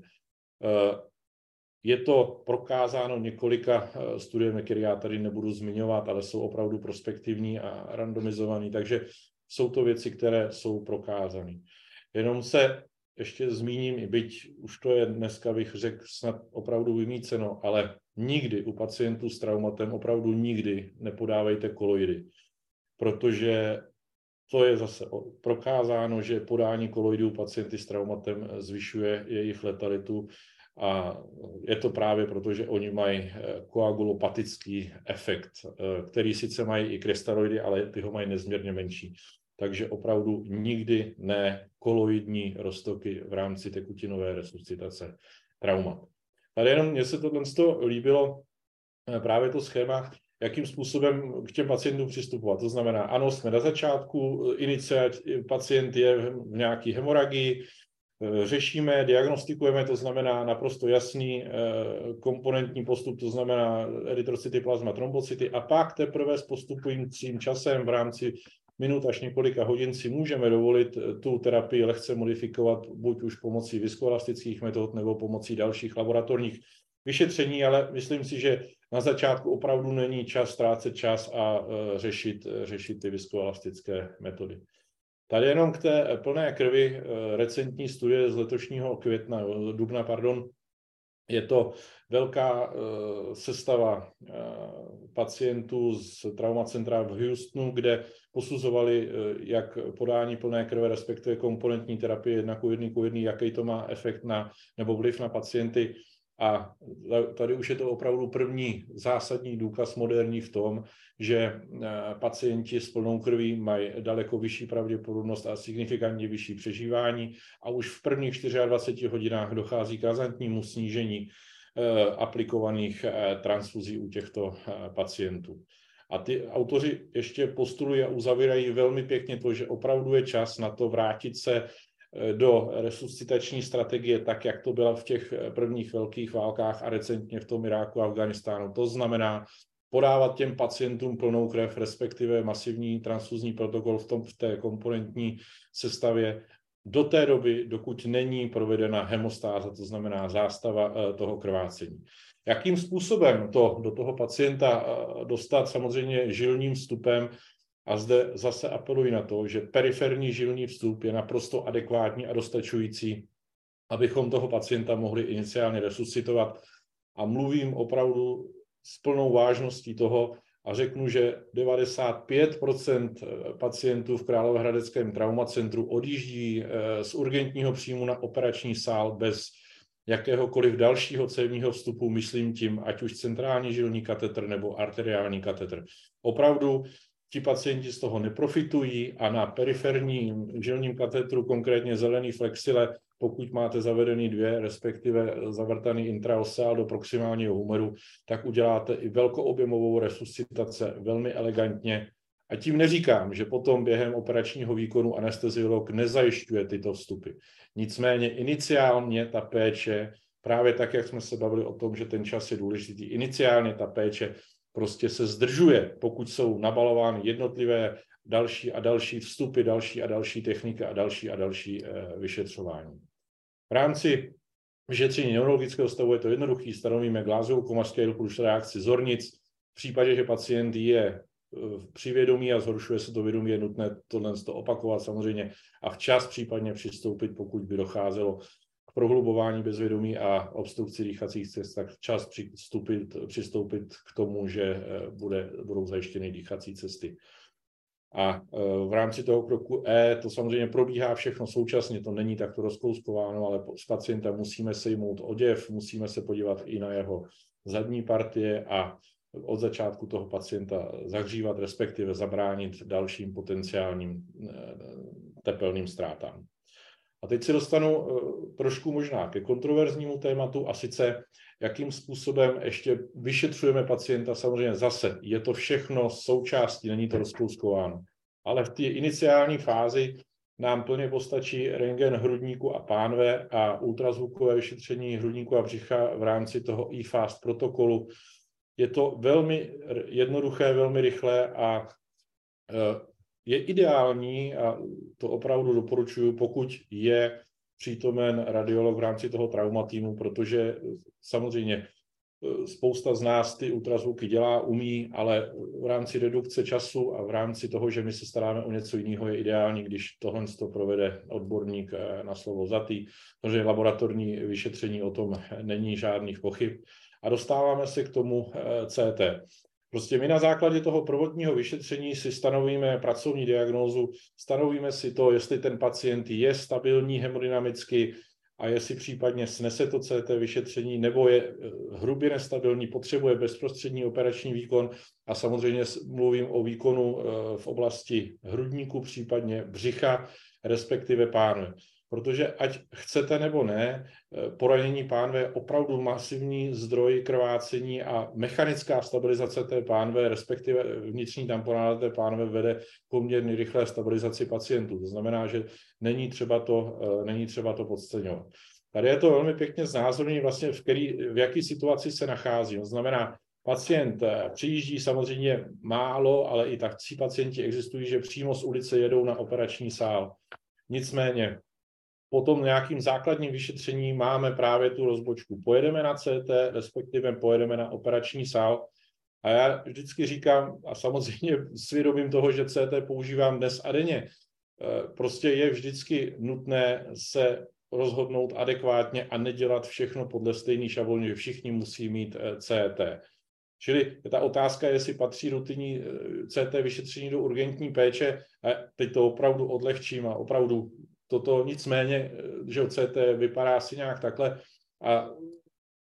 Je to prokázáno několika studiemi, které já tady nebudu zmiňovat, ale jsou opravdu prospektivní a randomizovaný, takže jsou to věci, které jsou prokázané. Jenom se ještě zmíním, byť už to je dneska, bych řekl, snad opravdu vymýceno, ale nikdy u pacientů s traumatem, opravdu nikdy nepodávejte koloidy, protože to je zase prokázáno, že podání koloidů pacienty s traumatem zvyšuje jejich letalitu a je to právě proto, že oni mají koagulopatický efekt, který sice mají i krystaloidy, ale ty ho mají nezměrně menší. Takže opravdu nikdy ne koloidní roztoky v rámci tekutinové resuscitace traumat. Tady jenom mně se tohle líbilo právě to schéma, jakým způsobem k těm pacientům přistupovat. To znamená, ano, jsme na začátku, iniciát, pacient je v nějaký hemoragii, řešíme, diagnostikujeme, to znamená naprosto jasný komponentní postup, to znamená erytrocyty, plazma, trombocyty, a pak teprve s postupujícím časem v rámci minut až několika hodin si můžeme dovolit tu terapii lehce modifikovat, buď už pomocí viskoelastických metod nebo pomocí dalších laboratorních vyšetření, ale myslím si, že na začátku opravdu není čas ztrácet čas a řešit, řešit ty viskoelastické metody. Tady jenom k té plné krvi recentní studie z letošního května, dubna, pardon, je to velká uh, sestava uh, pacientů z traumacentra v Houstonu, kde posuzovali, uh, jak podání plné krve, respektive komponentní terapie jedna ku jedné ku jedné, jaký to má efekt na, nebo vliv na pacienty A tady už je to opravdu první zásadní důkaz moderní v tom, že pacienti s plnou krví mají daleko vyšší pravděpodobnost a signifikantně vyšší přežívání a už v prvních dvaceti čtyřech hodinách dochází k razantnímu snížení aplikovaných transfuzí u těchto pacientů. A ty autoři ještě postulují a uzavírají velmi pěkně to, že opravdu je čas na to vrátit se do resuscitační strategie tak, jak to byla v těch prvních velkých válkách a recentně v tom Iráku a Afghánistánu. To znamená podávat těm pacientům plnou krev, respektive masivní transfuzní protokol v, tom, v té komponentní sestavě do té doby, dokud není provedena hemostáza, to znamená zástava toho krvácení. Jakým způsobem to do toho pacienta dostat? Samozřejmě žilním vstupem. A zde zase apeluji na to, že periferní žilní vstup je naprosto adekvátní a dostačující, abychom toho pacienta mohli iniciálně resuscitovat. A mluvím opravdu s plnou vážností toho a řeknu, že devadesát pět procent pacientů v Královéhradeckém traumacentru odjíždí z urgentního příjmu na operační sál bez jakéhokoliv dalšího cévního vstupu, myslím tím, ať už centrální žilní katetr nebo arteriální katetr. Opravdu ti pacienti z toho neprofitují a na periferním žilním katetru, konkrétně zelený flexile, pokud máte zavedený dvě, respektive zavrtaný intraoseál do proximálního humeru, tak uděláte i velkoobjemovou resuscitaci velmi elegantně. A tím neříkám, že potom během operačního výkonu anesteziolog nezajišťuje tyto vstupy. Nicméně iniciálně ta péče, právě tak, jak jsme se bavili o tom, že ten čas je důležitý, iniciálně ta péče prostě se zdržuje, pokud jsou nabalovány jednotlivé další a další vstupy, další a další techniky a další a další eh, vyšetřování. V rámci vyšetření neurologického stavu je to jednoduchý, stanovíme glázovou komařské repulš reakci zornic. V případě, že pacient je při vědomí a zhoršuje se to vědomí, je nutné tohle opakovat samozřejmě a včas případně přistoupit, pokud by docházelo k prohlubování bezvědomí a obstrukci dýchacích cest, tak včas přistoupit, přistoupit k tomu, že bude, budou zajištěny dýchací cesty. A v rámci toho kroku E to samozřejmě probíhá všechno současně, to není takto rozkouskováno, ale s pacientem musíme sejmout oděv, musíme se podívat i na jeho zadní partie a od začátku toho pacienta zahřívat, respektive zabránit dalším potenciálním tepelným ztrátám. A teď se dostanu trošku možná ke kontroverznímu tématu, a sice jakým způsobem ještě vyšetřujeme pacienta. Samozřejmě zase je to všechno součástí, není to rozkouskováno. Ale v té iniciální fázi nám plně postačí rentgen hrudníku a pánve a ultrazvukové vyšetření hrudníku a břicha v rámci toho e-fast protokolu. Je to velmi jednoduché, velmi rychlé a je ideální, a to opravdu doporučuji, pokud je přítomen radiolog v rámci toho traumatýmu, protože samozřejmě spousta z nás ty ultrazvuky dělá, umí, ale v rámci redukce času a v rámci toho, že my se staráme o něco jiného, je ideální, když tohle to provede odborník na slovo vzatý, protože laboratorní vyšetření o tom není žádných pochyb. A dostáváme se k tomu C T. Prostě my na základě toho prvotního vyšetření si stanovíme pracovní diagnózu, stanovíme si to, jestli ten pacient je stabilní hemodynamicky a jestli případně snese to C T vyšetření, nebo je hrubě nestabilní, potřebuje bezprostřední operační výkon a samozřejmě mluvím o výkonu v oblasti hrudníku, případně břicha, respektive pánve. Protože ať chcete nebo ne, poranění pánve je opravdu masivní zdroj krvácení a mechanická stabilizace té pánve, respektive vnitřní tamponáda té pánve vede poměrně rychlé stabilizaci pacientů. To znamená, že není třeba to, není třeba to podceňovat. Tady je to velmi pěkně znázornění vlastně, v, který, v jaký situaci se nachází. To znamená, pacient přijíždí samozřejmě málo, ale i takcí pacienti existují, že přímo z ulice jedou na operační sál. Nicméně, po tom nějakým základním vyšetření máme právě tu rozbočku. Pojedeme na C T, respektive pojedeme na operační sál. A já vždycky říkám, a samozřejmě svědomím toho, že C T používám dnes a denně, prostě je vždycky nutné se rozhodnout adekvátně a nedělat všechno podle stejný šablony, že všichni musí mít C T. Čili ta otázka je, jestli patří rutinní C T vyšetření do urgentní péče. A teď to opravdu odlehčím a opravdu toto nicméně, že C T vypadá asi nějak takhle a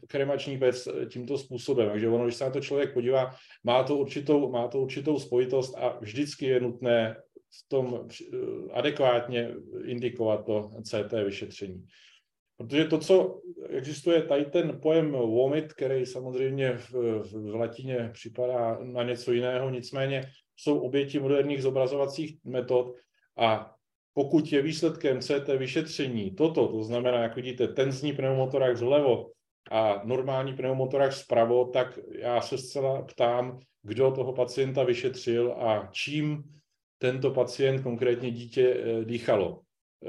kremační pec tímto způsobem. Takže ono, když se na to člověk podívá, má to určitou, má to určitou spojitost a vždycky je nutné v tom adekvátně indikovat to C T vyšetření. Protože to, co existuje, tady ten pojem vomit, který samozřejmě v, v latině připadá na něco jiného, nicméně jsou oběti moderních zobrazovacích metod a pokud je výsledkem C T vyšetření toto, to znamená, jak vidíte, tenzní pneumotorax vlevo a normální pneumotorax vpravo, tak já se zcela ptám, kdo toho pacienta vyšetřil a čím tento pacient, konkrétně dítě, dýchalo.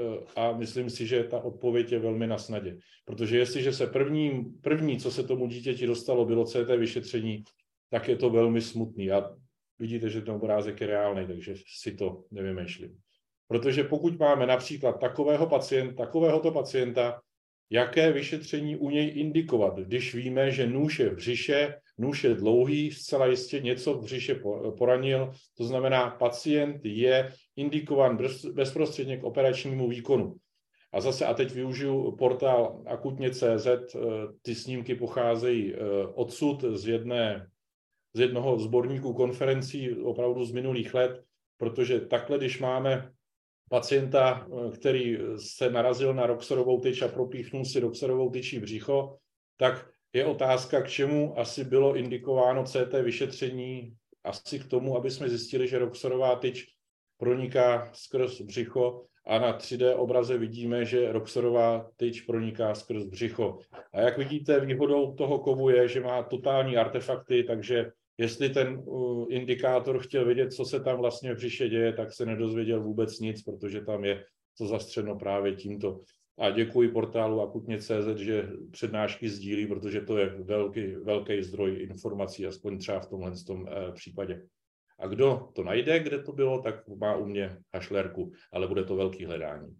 A myslím si, že ta odpověď je velmi na snadě. Protože jestliže se první, první, co se tomu dítěti dostalo, bylo C T vyšetření, tak je to velmi smutný. A vidíte, že ten obrázek je reálný, takže si to nevymýšlím. Protože pokud máme například takového pacienta, takovéhoto pacienta, jaké vyšetření u něj indikovat, když víme, že nůž je v břiše, nůž je dlouhý, zcela jistě něco v břiše poranil, to znamená, pacient je indikován bezprostředně k operačnímu výkonu. A zase, a teď využiju portál akutně tečka cé zet, ty snímky pocházejí odsud z, jedné, z jednoho sborníku konferencí opravdu z minulých let, protože takhle, když máme pacienta, který se narazil na Roxerovou tyč a propíchnul si Roxerovou tyčí břicho, tak je otázka, k čemu asi bylo indikováno C T vyšetření, asi k tomu, aby jsme zjistili, že Roxerová tyč proniká skrz břicho a na tři dé obraze vidíme, že Roxerová tyč proniká skrz břicho. A jak vidíte, výhodou toho kovu je, že má totální artefakty, takže jestli ten uh, indikátor chtěl vědět, co se tam vlastně v břiše děje, tak se nedozvěděl vůbec nic, protože tam je to zastřeno právě tímto. A děkuji portálu akutně tečka cé zet, že přednášky sdílí, protože to je velký, velký zdroj informací, aspoň třeba v tomhle tom, uh, případě. A kdo to najde, kde to bylo, tak má u mě hašlerku, ale bude to velký hledání.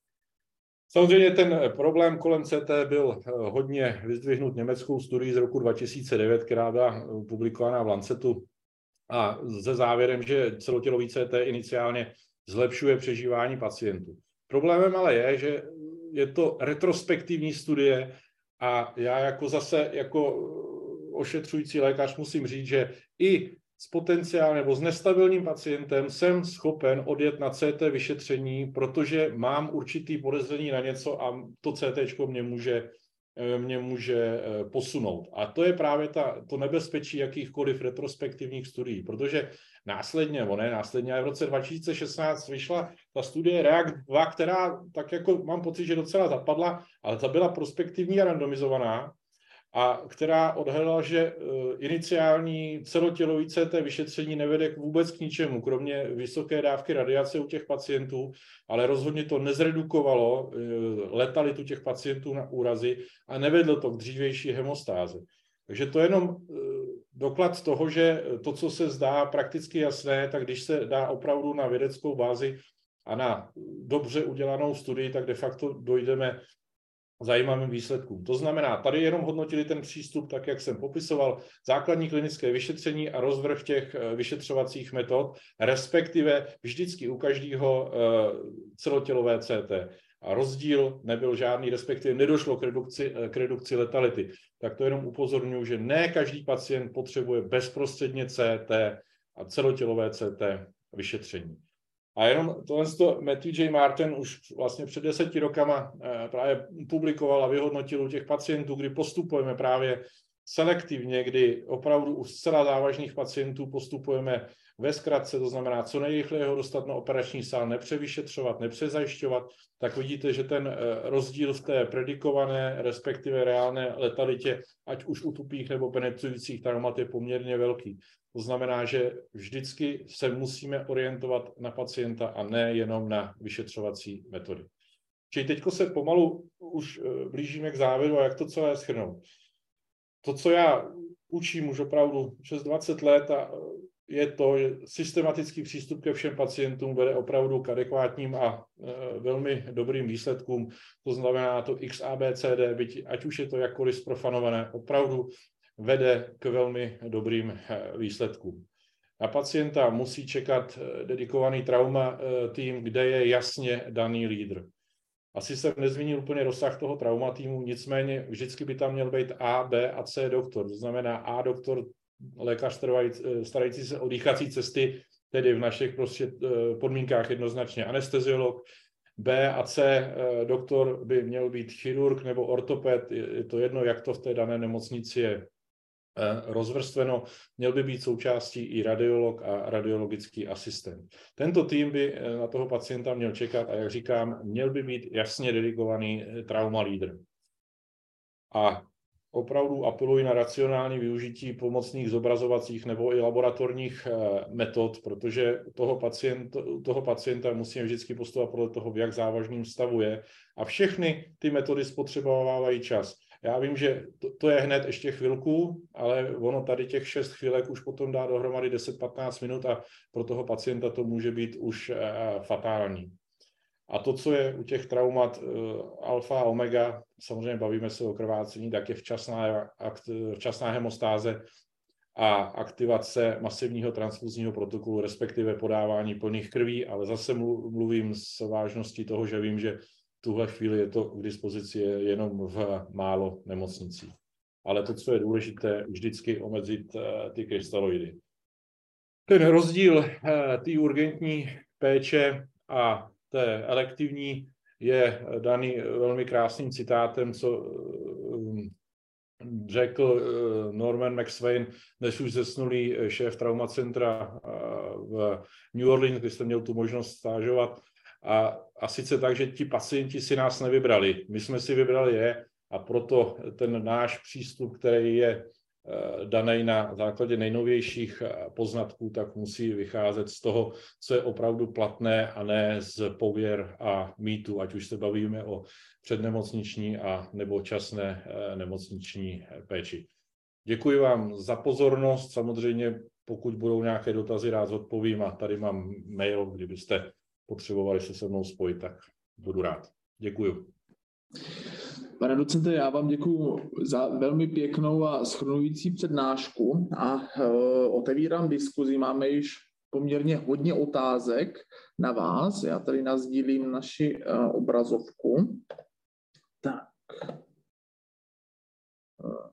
Samozřejmě ten problém kolem C T byl hodně vyzdvihnut německou studií z roku dva tisíce devět, která byla publikovaná v Lancetu a se závěrem, že celotělový C T iniciálně zlepšuje přežívání pacientů. Problémem ale je, že je to retrospektivní studie a já jako zase jako ošetřující lékař musím říct, že i s potenciálně nebo s nestabilním pacientem jsem schopen odjet na C T vyšetření, protože mám určitý podezření na něco a to C T mě může, mě může posunout. A to je právě ta, to nebezpečí jakýchkoliv retrospektivních studií, protože následně, nebo ne, následně v roce dva tisíce šestnáct vyšla ta studie React dva, která tak jako mám pocit, že docela zapadla, ale ta byla prospektivní a randomizovaná, a která odhalila, že iniciální celotělový C T vyšetření nevede vůbec k ničemu, kromě vysoké dávky radiace u těch pacientů, ale rozhodně to nezredukovalo letalitu těch pacientů na úrazy a nevedlo to k dřívější hemostáze. Takže to je jenom doklad toho, že to, co se zdá prakticky jasné, tak když se dá opravdu na vědeckou bázi a na dobře udělanou studii, tak de facto dojdeme zajímavým výsledkům. To znamená, tady jenom hodnotili ten přístup, tak jak jsem popisoval, základní klinické vyšetření a rozvrh těch vyšetřovacích metod, respektive vždycky u každého celotělové C T. A rozdíl nebyl žádný, respektive nedošlo k redukci, k redukci letality. Tak to jenom upozorňuji, že ne každý pacient potřebuje bezprostředně C T a celotělové C T vyšetření. A jenom tohle Matthew J. Martin už vlastně před deseti rokama právě publikoval a vyhodnotil u těch pacientů, kdy postupujeme právě selektivně, kdy opravdu u zcela závažných pacientů postupujeme ve zkratce, to znamená co nejrychleji ho dostat na operační sál, nepřevyšetřovat, nepřezajišťovat, tak vidíte, že ten rozdíl v té predikované, respektive reálné letalitě, ať už u tupých nebo penetrujících traumat, je poměrně velký. To znamená, že vždycky se musíme orientovat na pacienta a ne jenom na vyšetřovací metody. Čili teďko se pomalu už blížíme k závěru a jak to celé shrnout. To, co já učím už opravdu přes dvacet let, a je to, že systematický přístup ke všem pacientům vede opravdu k adekvátním a e, velmi dobrým výsledkům. To znamená to X A B C D, byť, ať už je to jakkoliv zprofanované, opravdu vede k velmi dobrým výsledkům. Na pacienta musí čekat dedikovaný trauma tým, kde je jasně daný lídr. Asi jsem nezmínil úplně rozsah toho traumatýmu, nicméně vždycky by tam měl být A, B a C doktor. To znamená A doktor, lékař starající se o dýchací cesty, tedy v našich prostě podmínkách jednoznačně anesteziolog. B a C doktor by měl být chirurg nebo ortoped, je to jedno, jak to v té dané nemocnici je rozvrstveno, měl by být součástí i radiolog a radiologický asistent. Tento tým by na toho pacienta měl čekat a jak říkám, měl by být jasně dedikovaný trauma lídr. A opravdu apeluji na racionální využití pomocných zobrazovacích nebo i laboratorních metod, protože toho pacienta, toho pacienta musíme vždycky postupovat podle toho, v jak závažným stavu je. A všechny ty metody spotřebovávají čas. Já vím, že to, to je hned ještě chvilku, ale ono tady těch šest chvílek už potom dá dohromady deset patnáct minut a pro toho pacienta to může být už fatální. A to, co je u těch traumat alfa a omega, samozřejmě bavíme se o krvácení, tak je včasná, včasná hemostáze a aktivace masivního transfuzního protokolu, respektive podávání plných krví, ale zase mluvím s vážností toho, že vím, že v tuhle chvíli je to k dispozici jenom v málo nemocnicích. Ale to, co je důležité, vždycky omezit ty krystaloidy. Ten rozdíl té urgentní péče a té elektivní je daný velmi krásným citátem, co řekl Norman McSwain, než už zesnulý šéf traumacentra v New Orleans, kde jsem měl tu možnost stážovat. A, a sice tak, že ti pacienti si nás nevybrali. My jsme si vybrali je a proto ten náš přístup, který je daný na základě nejnovějších poznatků, tak musí vycházet z toho, co je opravdu platné a ne z pověr a mýtů, ať už se bavíme o přednemocniční a nebo časné nemocniční péči. Děkuji vám za pozornost. Samozřejmě, pokud budou nějaké dotazy, rád odpovím a tady mám mail, kdybyste potřebovali se se mnou spojit, tak budu rád. Děkuji. Pane docente, já vám děkuji za velmi pěknou a shrnující přednášku a uh, otevírám diskuzi. Máme již poměrně hodně otázek na vás. Já tady nasdílím naši uh, obrazovku. Tak. Uh.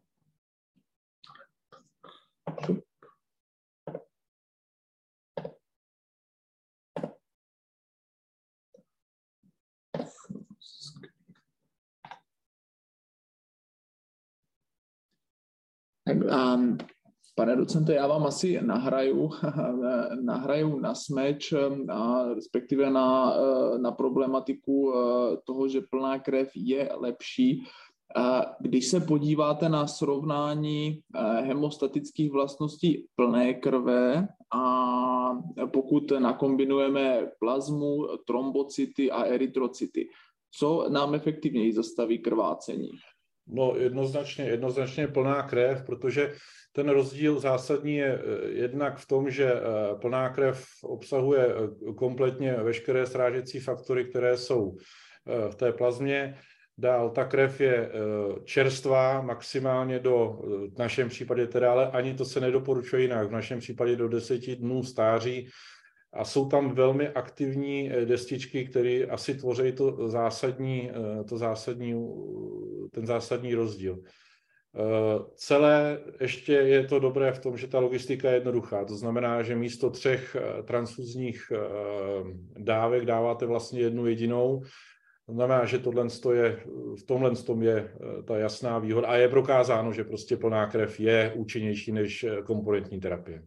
Tak, um, pane docente, já vám asi nahraju, nahraju na smeč, a respektive na, na problematiku toho, že plná krev je lepší. Když se podíváte na srovnání hemostatických vlastností plné krve a pokud nakombinujeme plazmu, trombocyty a erytrocyty, co nám efektivněji zastaví krvácení? No jednoznačně, jednoznačně plná krev, protože ten rozdíl zásadní je jednak v tom, že plná krev obsahuje kompletně veškeré srážecí faktory, které jsou v té plazmě. Dál ta krev je čerstvá maximálně do, v našem případě teda, ale ani to se nedoporučuje jinak, v našem případě do deseti dnů stáří. A jsou tam velmi aktivní destičky, které asi tvoří to zásadní, to zásadní, ten zásadní rozdíl. Celé ještě je to dobré v tom, že ta logistika je jednoduchá. To znamená, že místo třech transfuzních dávek dáváte vlastně jednu jedinou. To znamená, že tohle je, v tomhle tom je ta jasná výhoda a je prokázáno, že prostě plná krev je účinnější než komponentní terapie.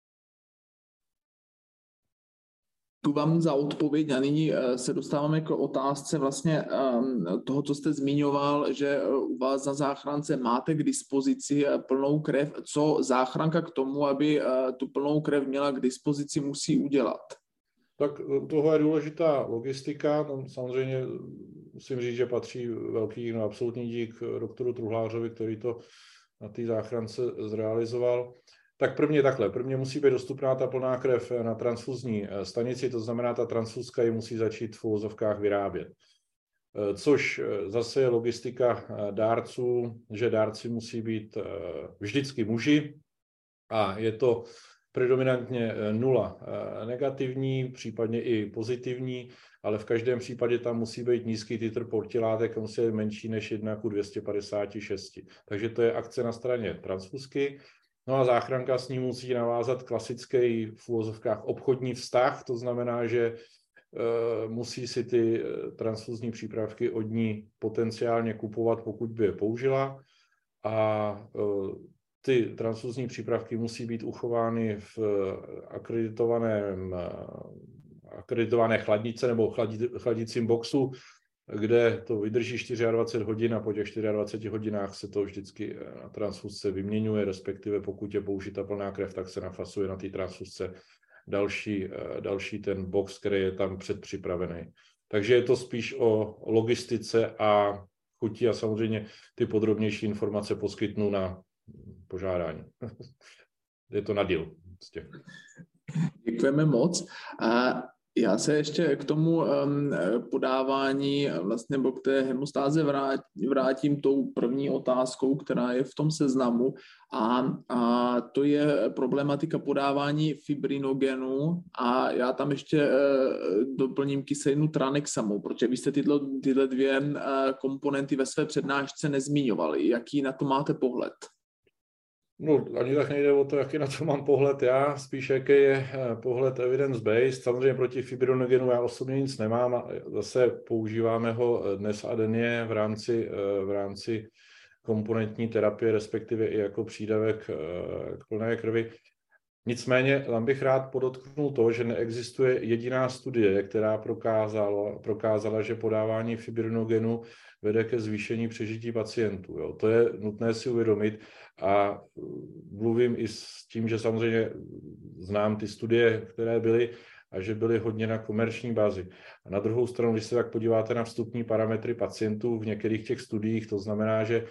Děkuji vám za odpověď a nyní se dostáváme k otázce vlastně toho, co jste zmiňoval, že u vás na záchrance máte k dispozici plnou krev. Co záchranka k tomu, aby tu plnou krev měla k dispozici, musí udělat? Tak toho je důležitá logistika. Tam samozřejmě musím říct, že patří velký, no absolutní dík doktoru Truhlářovi, který to na té záchrance zrealizoval. Tak prvně takhle. Prvně musí být dostupná ta plná krev na transfuzní stanici, to znamená, ta transfuzka ji musí začít v uvozovkách vyrábět. Což zase je logistika dárců, že dárci musí být vždycky muži a je to predominantně nula negativní, případně i pozitivní, ale v každém případě tam musí být nízký titr protilátek a musí být menší než jedna ku dvě stě padesáti šesti. Takže to je akce na straně transfuzky. No a záchranka s ní musí navázat klasický v uvozovkách obchodní vztah, to znamená, že musí si ty transfuzní přípravky od ní potenciálně kupovat, pokud by je použila. A ty transfuzní přípravky musí být uchovány v akreditovaném, akreditované chladnice nebo chladicím boxu, kde to vydrží dvacet čtyři hodin a po těch dvaceti čtyřech hodinách se to vždycky na transfuzce vyměňuje, respektive pokud je použita plná krev, tak se nafasuje na té transfuzce další, další ten box, který je tam předpřipravený. Takže je to spíš o logistice a chuti a samozřejmě ty podrobnější informace poskytnu na požádání. Je to na deal. Děkujeme moc. A já se ještě k tomu um, podávání vlastně, nebo k té hemostáze vrátím tou první otázkou, která je v tom seznamu, a, a to je problematika podávání fibrinogenu, a já tam ještě uh, doplním kyselinu tranexamu, protože vy jste tyhle, tyhle dvě uh, komponenty ve své přednášce nezmiňovali. Jaký na to máte pohled? No, ani tak nejde o to, jaký na to mám pohled já, spíš jaký je pohled evidence-based. Samozřejmě proti fibrinogenu já osobně nic nemám a zase používáme ho dnes a denně v rámci, v rámci komponentní terapie, respektive i jako přídavek k plné krvi. Nicméně tam bych rád podotknul to, že neexistuje jediná studie, která prokázala, prokázala že podávání fibrinogenu vede ke zvýšení přežití pacientů. Jo. To je nutné si uvědomit a mluvím i s tím, že samozřejmě znám ty studie, které byly a že byly hodně na komerční bázi. A na druhou stranu, když se tak podíváte na vstupní parametry pacientů v některých těch studiích, to znamená, že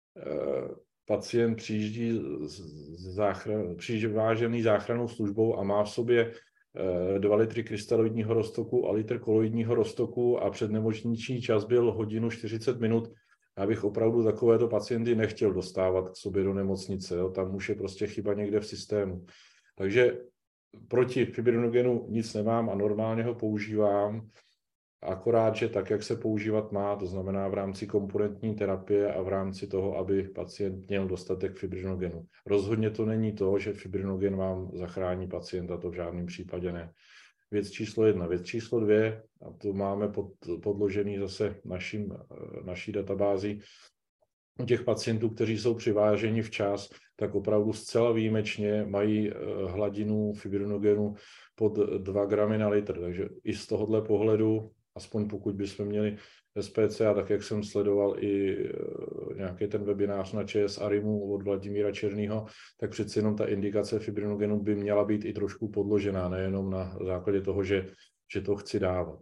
pacient přijíždí, záchran, přijíždí vážený záchrannou službou a má v sobě dva litry krystaloidního roztoku a litr koloidního roztoku a přednemocniční čas byl hodinu čtyřicet minut. Já bych opravdu takovéto pacienty nechtěl dostávat k sobě do nemocnice. Jo. Tam už je prostě chyba někde v systému. Takže proti fibrinogenu nic nemám a normálně ho používám. Akorát, že tak, jak se používat má, to znamená v rámci komponentní terapie a v rámci toho, aby pacient měl dostatek fibrinogenu. Rozhodně to není to, že fibrinogen vám zachrání pacienta, to v žádném případě ne. Věc číslo jedna. Věc číslo dvě, a to máme pod, podložený zase naším, naší databází, u těch pacientů, kteří jsou přiváženi včas, tak opravdu zcela výjimečně mají hladinu fibrinogenu pod dva gramy na litr. Takže i z tohohle pohledu, aspoň pokud bychom měli S P C A, tak jak jsem sledoval i nějaký ten webinář na ČS Arimu od Vladimíra Černýho, tak přeci jenom ta indikace fibrinogenu by měla být i trošku podložená, nejenom na základě toho, že, že to chci dávat.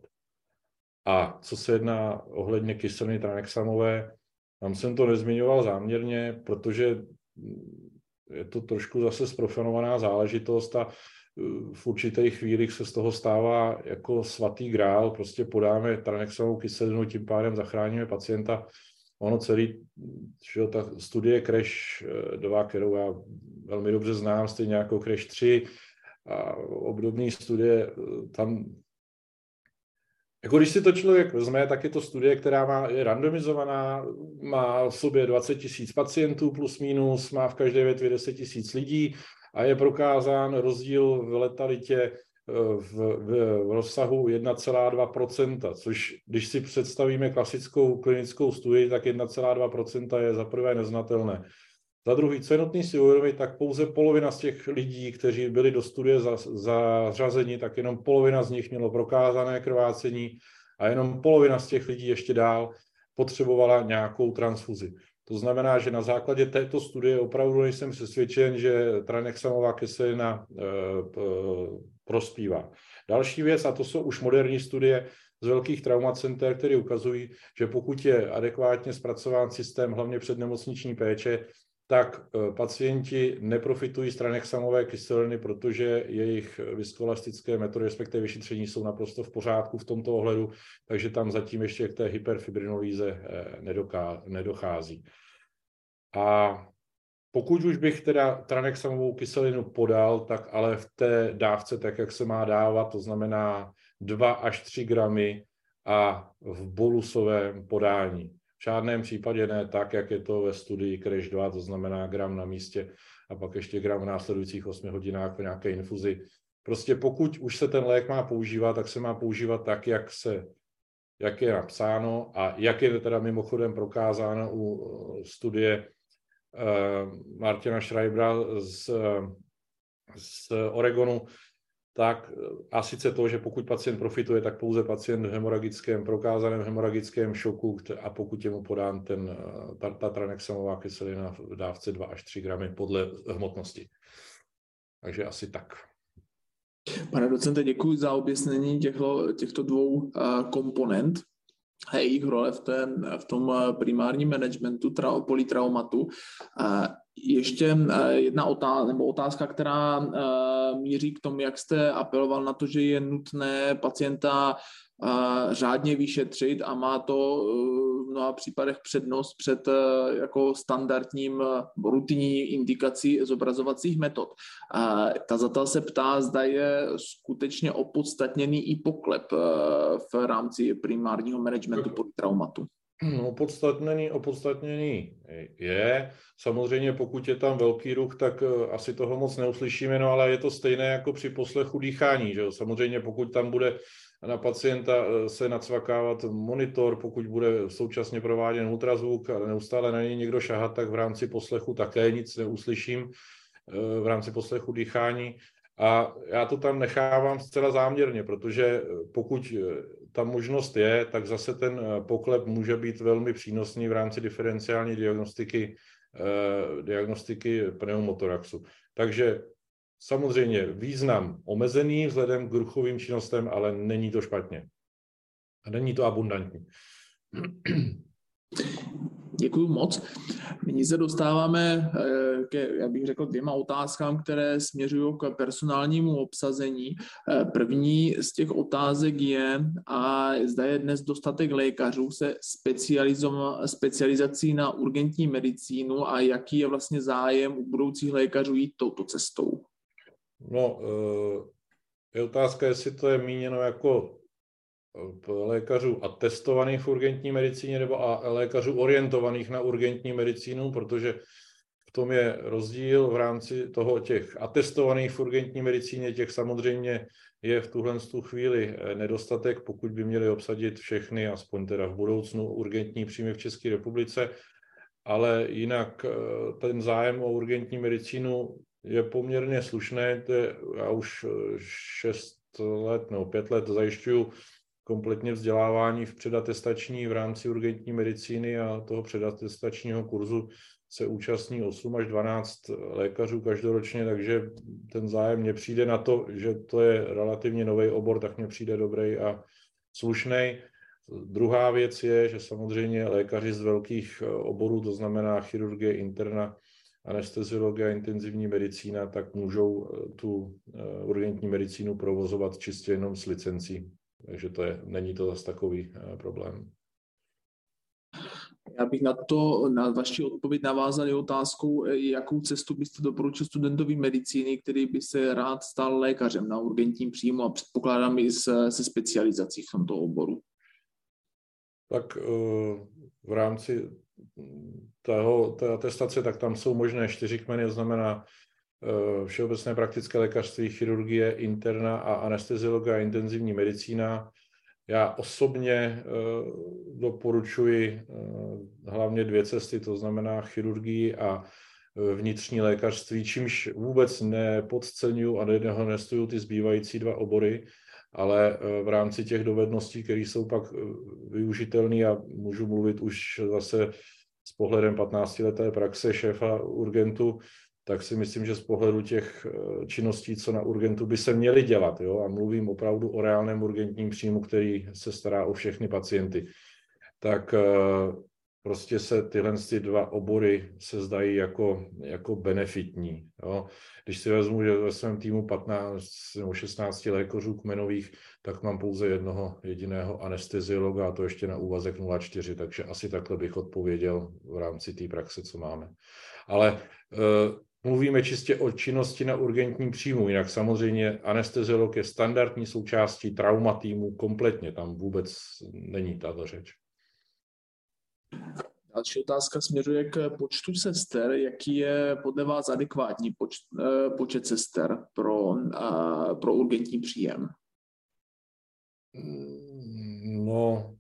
A co se jedná ohledně kyseliny tranexamové, tam jsem to nezmiňoval záměrně, protože je to trošku zase zprofanovaná záležitost a v určitých chvílích se z toho stává jako svatý grál, prostě podáme tranexamovou kyselinu, tím pádem zachráníme pacienta. Ono celý, že ta studie Crash dva, kterou já velmi dobře znám, stejně jako Crash tři a obdobné studie, tam jako když si to člověk vezme, tak je to studie, která má, je randomizovaná, má v sobě dvacet tisíc pacientů plus minus, má v každé větvi deset tisíc lidí a je prokázán rozdíl v letalitě v, v, v rozsahu jedna celá dva procenta, což když si představíme klasickou klinickou studii, tak jedna celá dva procenta je za prvé neznatelné. Za druhý, co je nutné si uvědomit, tak pouze polovina z těch lidí, kteří byli do studie zařazeni, tak jenom polovina z nich mělo prokázané krvácení a jenom polovina z těch lidí ještě dál potřebovala nějakou transfuzi. To znamená, že na základě této studie opravdu nejsem přesvědčen, že tranexamová kyselina e, e, prospívá. Další věc, a to jsou už moderní studie z velkých traumacenter, které ukazují, že pokud je adekvátně zpracován systém, hlavně přednemocniční péče, tak pacienti neprofitují z tranexamové kyseliny, protože jejich viskoelastické metody, respektive vyšetření, jsou naprosto v pořádku v tomto ohledu, takže tam zatím ještě k té hyperfibrinolýze nedochází. A pokud už bych teda tranexamovou kyselinu podal, tak ale v té dávce tak, jak se má dávat, to znamená dva až tři gramy a v bolusovém podání. V žádném případě ne tak, jak je to ve studii Crash dva, to znamená gram na místě a pak ještě gram v následujících osmi hodinách v nějaké infuzi. Prostě pokud už se ten lék má používat, tak se má používat tak, jak se jak je napsáno a jak je teda mimochodem prokázáno u studie uh, Martina Schreibera z, z Oregonu, tak a sice to, že pokud pacient profituje, tak pouze pacient v hemoragickém, prokázaném hemoragickém šoku a pokud je mu podán ten, ta, ta tranexamová kyselina v dávce dva až tři gramy podle hmotnosti. Takže asi tak. Pane docente, děkuji za objasnění těchto, těchto dvou uh, komponent a jejich role v, ten, v tom primárním managementu tra, politraumatu. Uh, ještě uh, jedna otázka, nebo otázka, která uh, míří k tomu, jak jste apeloval na to, že je nutné pacienta uh, řádně vyšetřit a má to uh, v mnoha případech přednost před uh, jako standardním uh, rutinní indikací zobrazovacích metod. Uh, tazatel se ptá, zda je skutečně opodstatněný i poklep uh, v rámci primárního managementu politraumatu. No, opodstatněný, opodstatněný je. Samozřejmě pokud je tam velký ruch, tak asi toho moc neuslyšíme, no ale je to stejné jako při poslechu dýchání. Že jo? Samozřejmě pokud tam bude na pacienta se nacvakávat monitor, pokud bude současně prováděn ultrazvuk a neustále na něj někdo šahat, tak v rámci poslechu také nic neuslyším v rámci poslechu dýchání. A já to tam nechávám zcela záměrně, protože pokud ta možnost je, tak zase ten poklep může být velmi přínosný v rámci diferenciální diagnostiky, eh, diagnostiky pneumotoraxu. Takže samozřejmě význam omezený vzhledem k ruchovým činnostem, ale není to špatně. A není to abundantní. Děkuji moc. Nyní se dostáváme ke, já bych řekl, dvěma otázkám, které směřují k personálnímu obsazení. První z těch otázek je, a zda je dnes dostatek lékařů se specializací na urgentní medicínu a jaký je vlastně zájem u budoucích lékařů jít touto cestou? No, je otázka, jestli to je míněno jako lékařů atestovaných v urgentní medicíně nebo a lékařů orientovaných na urgentní medicínu, protože v tom je rozdíl v rámci toho těch atestovaných v urgentní medicíně, těch samozřejmě je v tuhle chvíli nedostatek, pokud by měli obsadit všechny, aspoň teda v budoucnu, urgentní příjmy v České republice, ale jinak ten zájem o urgentní medicínu je poměrně slušné, to je, já už šest let nebo pět let zajišťuju kompletně vzdělávání v předatestační v rámci urgentní medicíny a toho předatestačního kurzu se účastní osm až dvanáct lékařů každoročně, takže ten zájem mně přijde na to, že to je relativně nový obor, tak mně přijde dobrý a slušný. Druhá věc je, že samozřejmě lékaři z velkých oborů, to znamená chirurgie, interna, anesteziologie a intenzivní medicína, tak můžou tu urgentní medicínu provozovat čistě jenom s licencí. Takže to je, není to zase takový problém. Já bych na to, na vaši odpověď navázal otázkou, jakou cestu byste doporučil studentovi medicíny, který by se rád stal lékařem na urgentním příjmu a předpokládám i se, se specializací v tomto oboru. Tak v rámci toho, té atestace, tak tam jsou možné čtyři kmeny, to znamená všeobecné praktické lékařství, chirurgie, interna a anesteziologie a intenzivní medicína. Já osobně doporučuji hlavně dvě cesty, to znamená chirurgii a vnitřní lékařství, čímž vůbec nepodceňuji a nehonestuju ty zbývající dva obory, ale v rámci těch dovedností, které jsou pak využitelné a můžu mluvit už zase s pohledem patnáctileté praxe šéfa urgentu, tak si myslím, že z pohledu těch činností, co na urgentu by se měly dělat, jo? A mluvím opravdu o reálném urgentním příjmu, který se stará o všechny pacienty, tak prostě se tyhle ty dva obory se zdají jako, jako benefitní. Jo. Když si vezmu, že ve svém týmu patnáct nebo šestnáct lékařů kmenových, tak mám pouze jednoho jediného anesteziologa a to ještě na úvazek nula celá čtyři, takže asi takhle bych odpověděl v rámci té praxe, co máme. Ale uh, mluvíme čistě o činnosti na urgentním příjmu, jinak samozřejmě anesteziolog je standardní součástí trauma týmu kompletně, tam vůbec není tato řeč. Další otázka směřuje k počtu sester. Jaký je podle vás adekvátní poč, počet sester pro, pro urgentní příjem? No,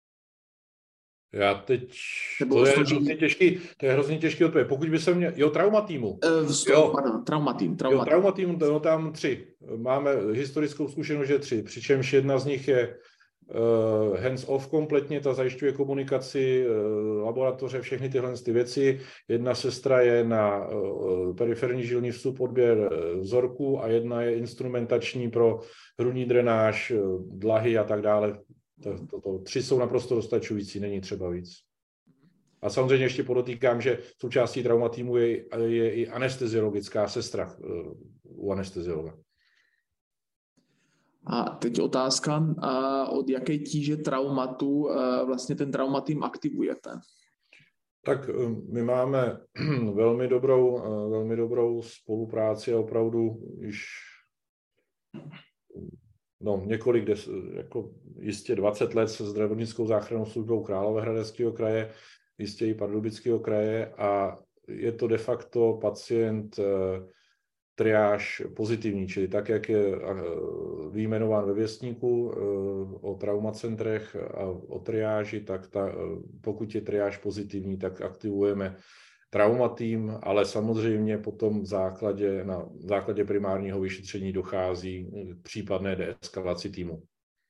já teď, to je, hrozně těžký, to je hrozně těžký odpověď. Pokud by se měl, jo, trauma týmu. Uh, jo, pardon, trauma tým. Trauma, jo, trauma týmu, no, tam tři. Máme historickou zkušenost, že tři, přičemž jedna z nich je uh, hands-off kompletně, ta zajišťuje komunikaci, uh, laboratoře, všechny tyhle ty věci. Jedna sestra je na uh, periferní žilní vstup, odběr uh, vzorku a jedna je instrumentační pro hrudní drenáž, uh, dlahy a tak dále. To, to, to, tři jsou naprosto dostačující, není třeba víc. A samozřejmě ještě podotýkám, že součástí trauma týmu je, je i anesteziologická sestra uh, u anesteziologa. A teď otázka, uh, od jaké tíže traumatu uh, vlastně ten trauma tým aktivujete? Tak my máme velmi dobrou, uh, velmi dobrou spolupráci a opravdu již no, několik, des, jako jistě dvacet let se zdravotnickou záchrannou službou Královéhradeckého kraje, jistě i Pardubického kraje a je to de facto pacient triáž pozitivní, čili tak, jak je vyjmenován ve věstníku o traumacentrech a o triáži, tak ta, pokud je triáž pozitivní, tak aktivujeme trauma tým, ale samozřejmě potom v základě, na základě primárního vyšetření dochází k případné deeskalaci týmu.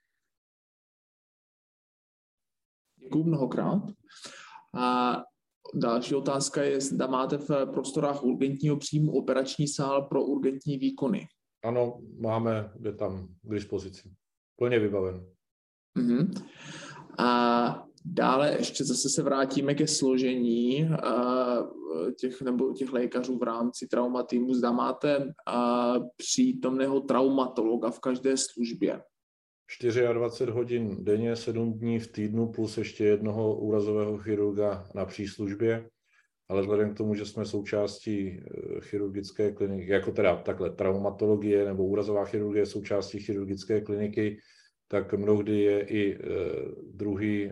Děkuji mnohokrát. A další otázka je, zda máte v prostorách urgentního příjmu operační sál pro urgentní výkony. Ano, máme, jde tam k dispozici. Plně vybaven. Uh-huh. A dále ještě zase se vrátíme ke složení uh, těch, nebo těch lékařů v rámci trauma týmu. Zda máte uh, přítomného traumatologa v každé službě. dvacet čtyři hodin denně, sedm dní v týdnu plus ještě jednoho úrazového chirurga na příslužbě, ale vzhledem k tomu, že jsme součástí chirurgické kliniky, jako teda takhle traumatologie nebo úrazová chirurgie součástí chirurgické kliniky, tak mnohdy je i druhý,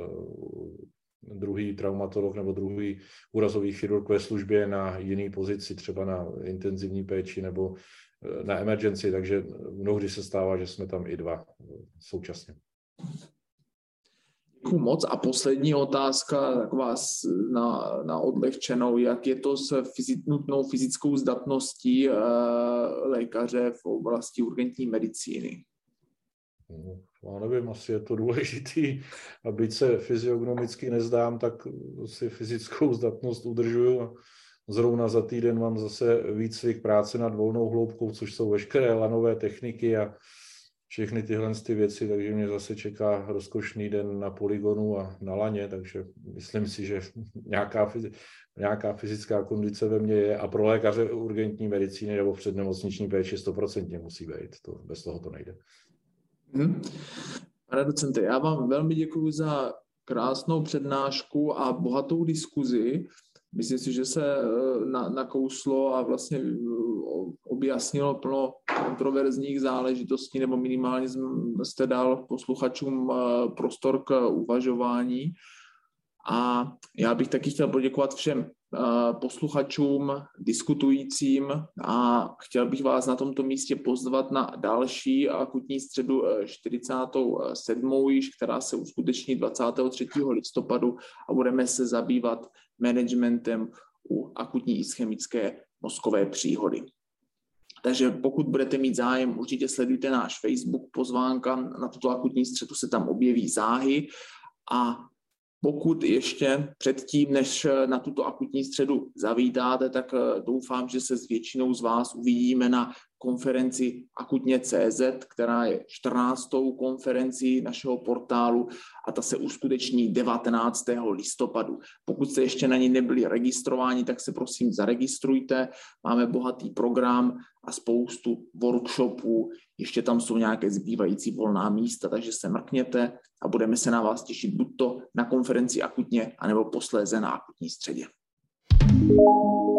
druhý traumatolog nebo druhý úrazový chirurg ve službě na jiný pozici, třeba na intenzivní péči nebo na emergency, takže mnohdy se stává, že jsme tam i dva současně. Děkuji moc. A poslední otázka taková na, na odlehčenou. Jak je to s fyzi- nutnou fyzickou zdatností e, lékaře v oblasti urgentní medicíny? No, já nevím, asi je to důležitý. A byť se fyziognomicky nezdám, tak si fyzickou zdatnost udržuju. Zrovna za týden mám zase výcvik práce nad volnou hloubkou, což jsou veškeré lanové techniky a všechny tyhle ty věci, takže mě zase čeká rozkošný den na polygonu a na laně, takže myslím si, že nějaká, nějaká fyzická kondice ve mně je a pro lékaře urgentní medicíny nebo přednemocniční péči stoprocentně musí být, to, bez toho to nejde. Hmm. Pane docente, já vám velmi děkuji za krásnou přednášku a bohatou diskuzi. Myslím si, že se na, nakouslo a vlastně objasnilo plno kontroverzních záležitostí, nebo minimálně jste dal posluchačům prostor k uvažování. A já bych taky chtěl poděkovat všem posluchačům, diskutujícím a chtěl bych vás na tomto místě pozvat na další akutní středu čtyřicátou sedmou již, která se uskuteční dvacátého třetího listopadu a budeme se zabývat managementem u akutní ischemické mozkové příhody. Takže pokud budete mít zájem, určitě sledujte náš Facebook, pozvánka na tuto akutní středu se tam objeví záhy a pokud ještě předtím, než na tuto akutní středu zavítáte, tak doufám, že se s většinou z vás uvidíme na konferenci Akutně tečka cé zet, která je čtrnáctou konferencí našeho portálu a ta se uskuteční devatenáctého listopadu. Pokud jste ještě na ní nebyli registrováni, tak se prosím zaregistrujte. Máme bohatý program a spoustu workshopů. Ještě tam jsou nějaké zbývající volná místa, takže se mrkněte a budeme se na vás těšit buď to na konferenci Akutně, anebo posléze na Akutní středě.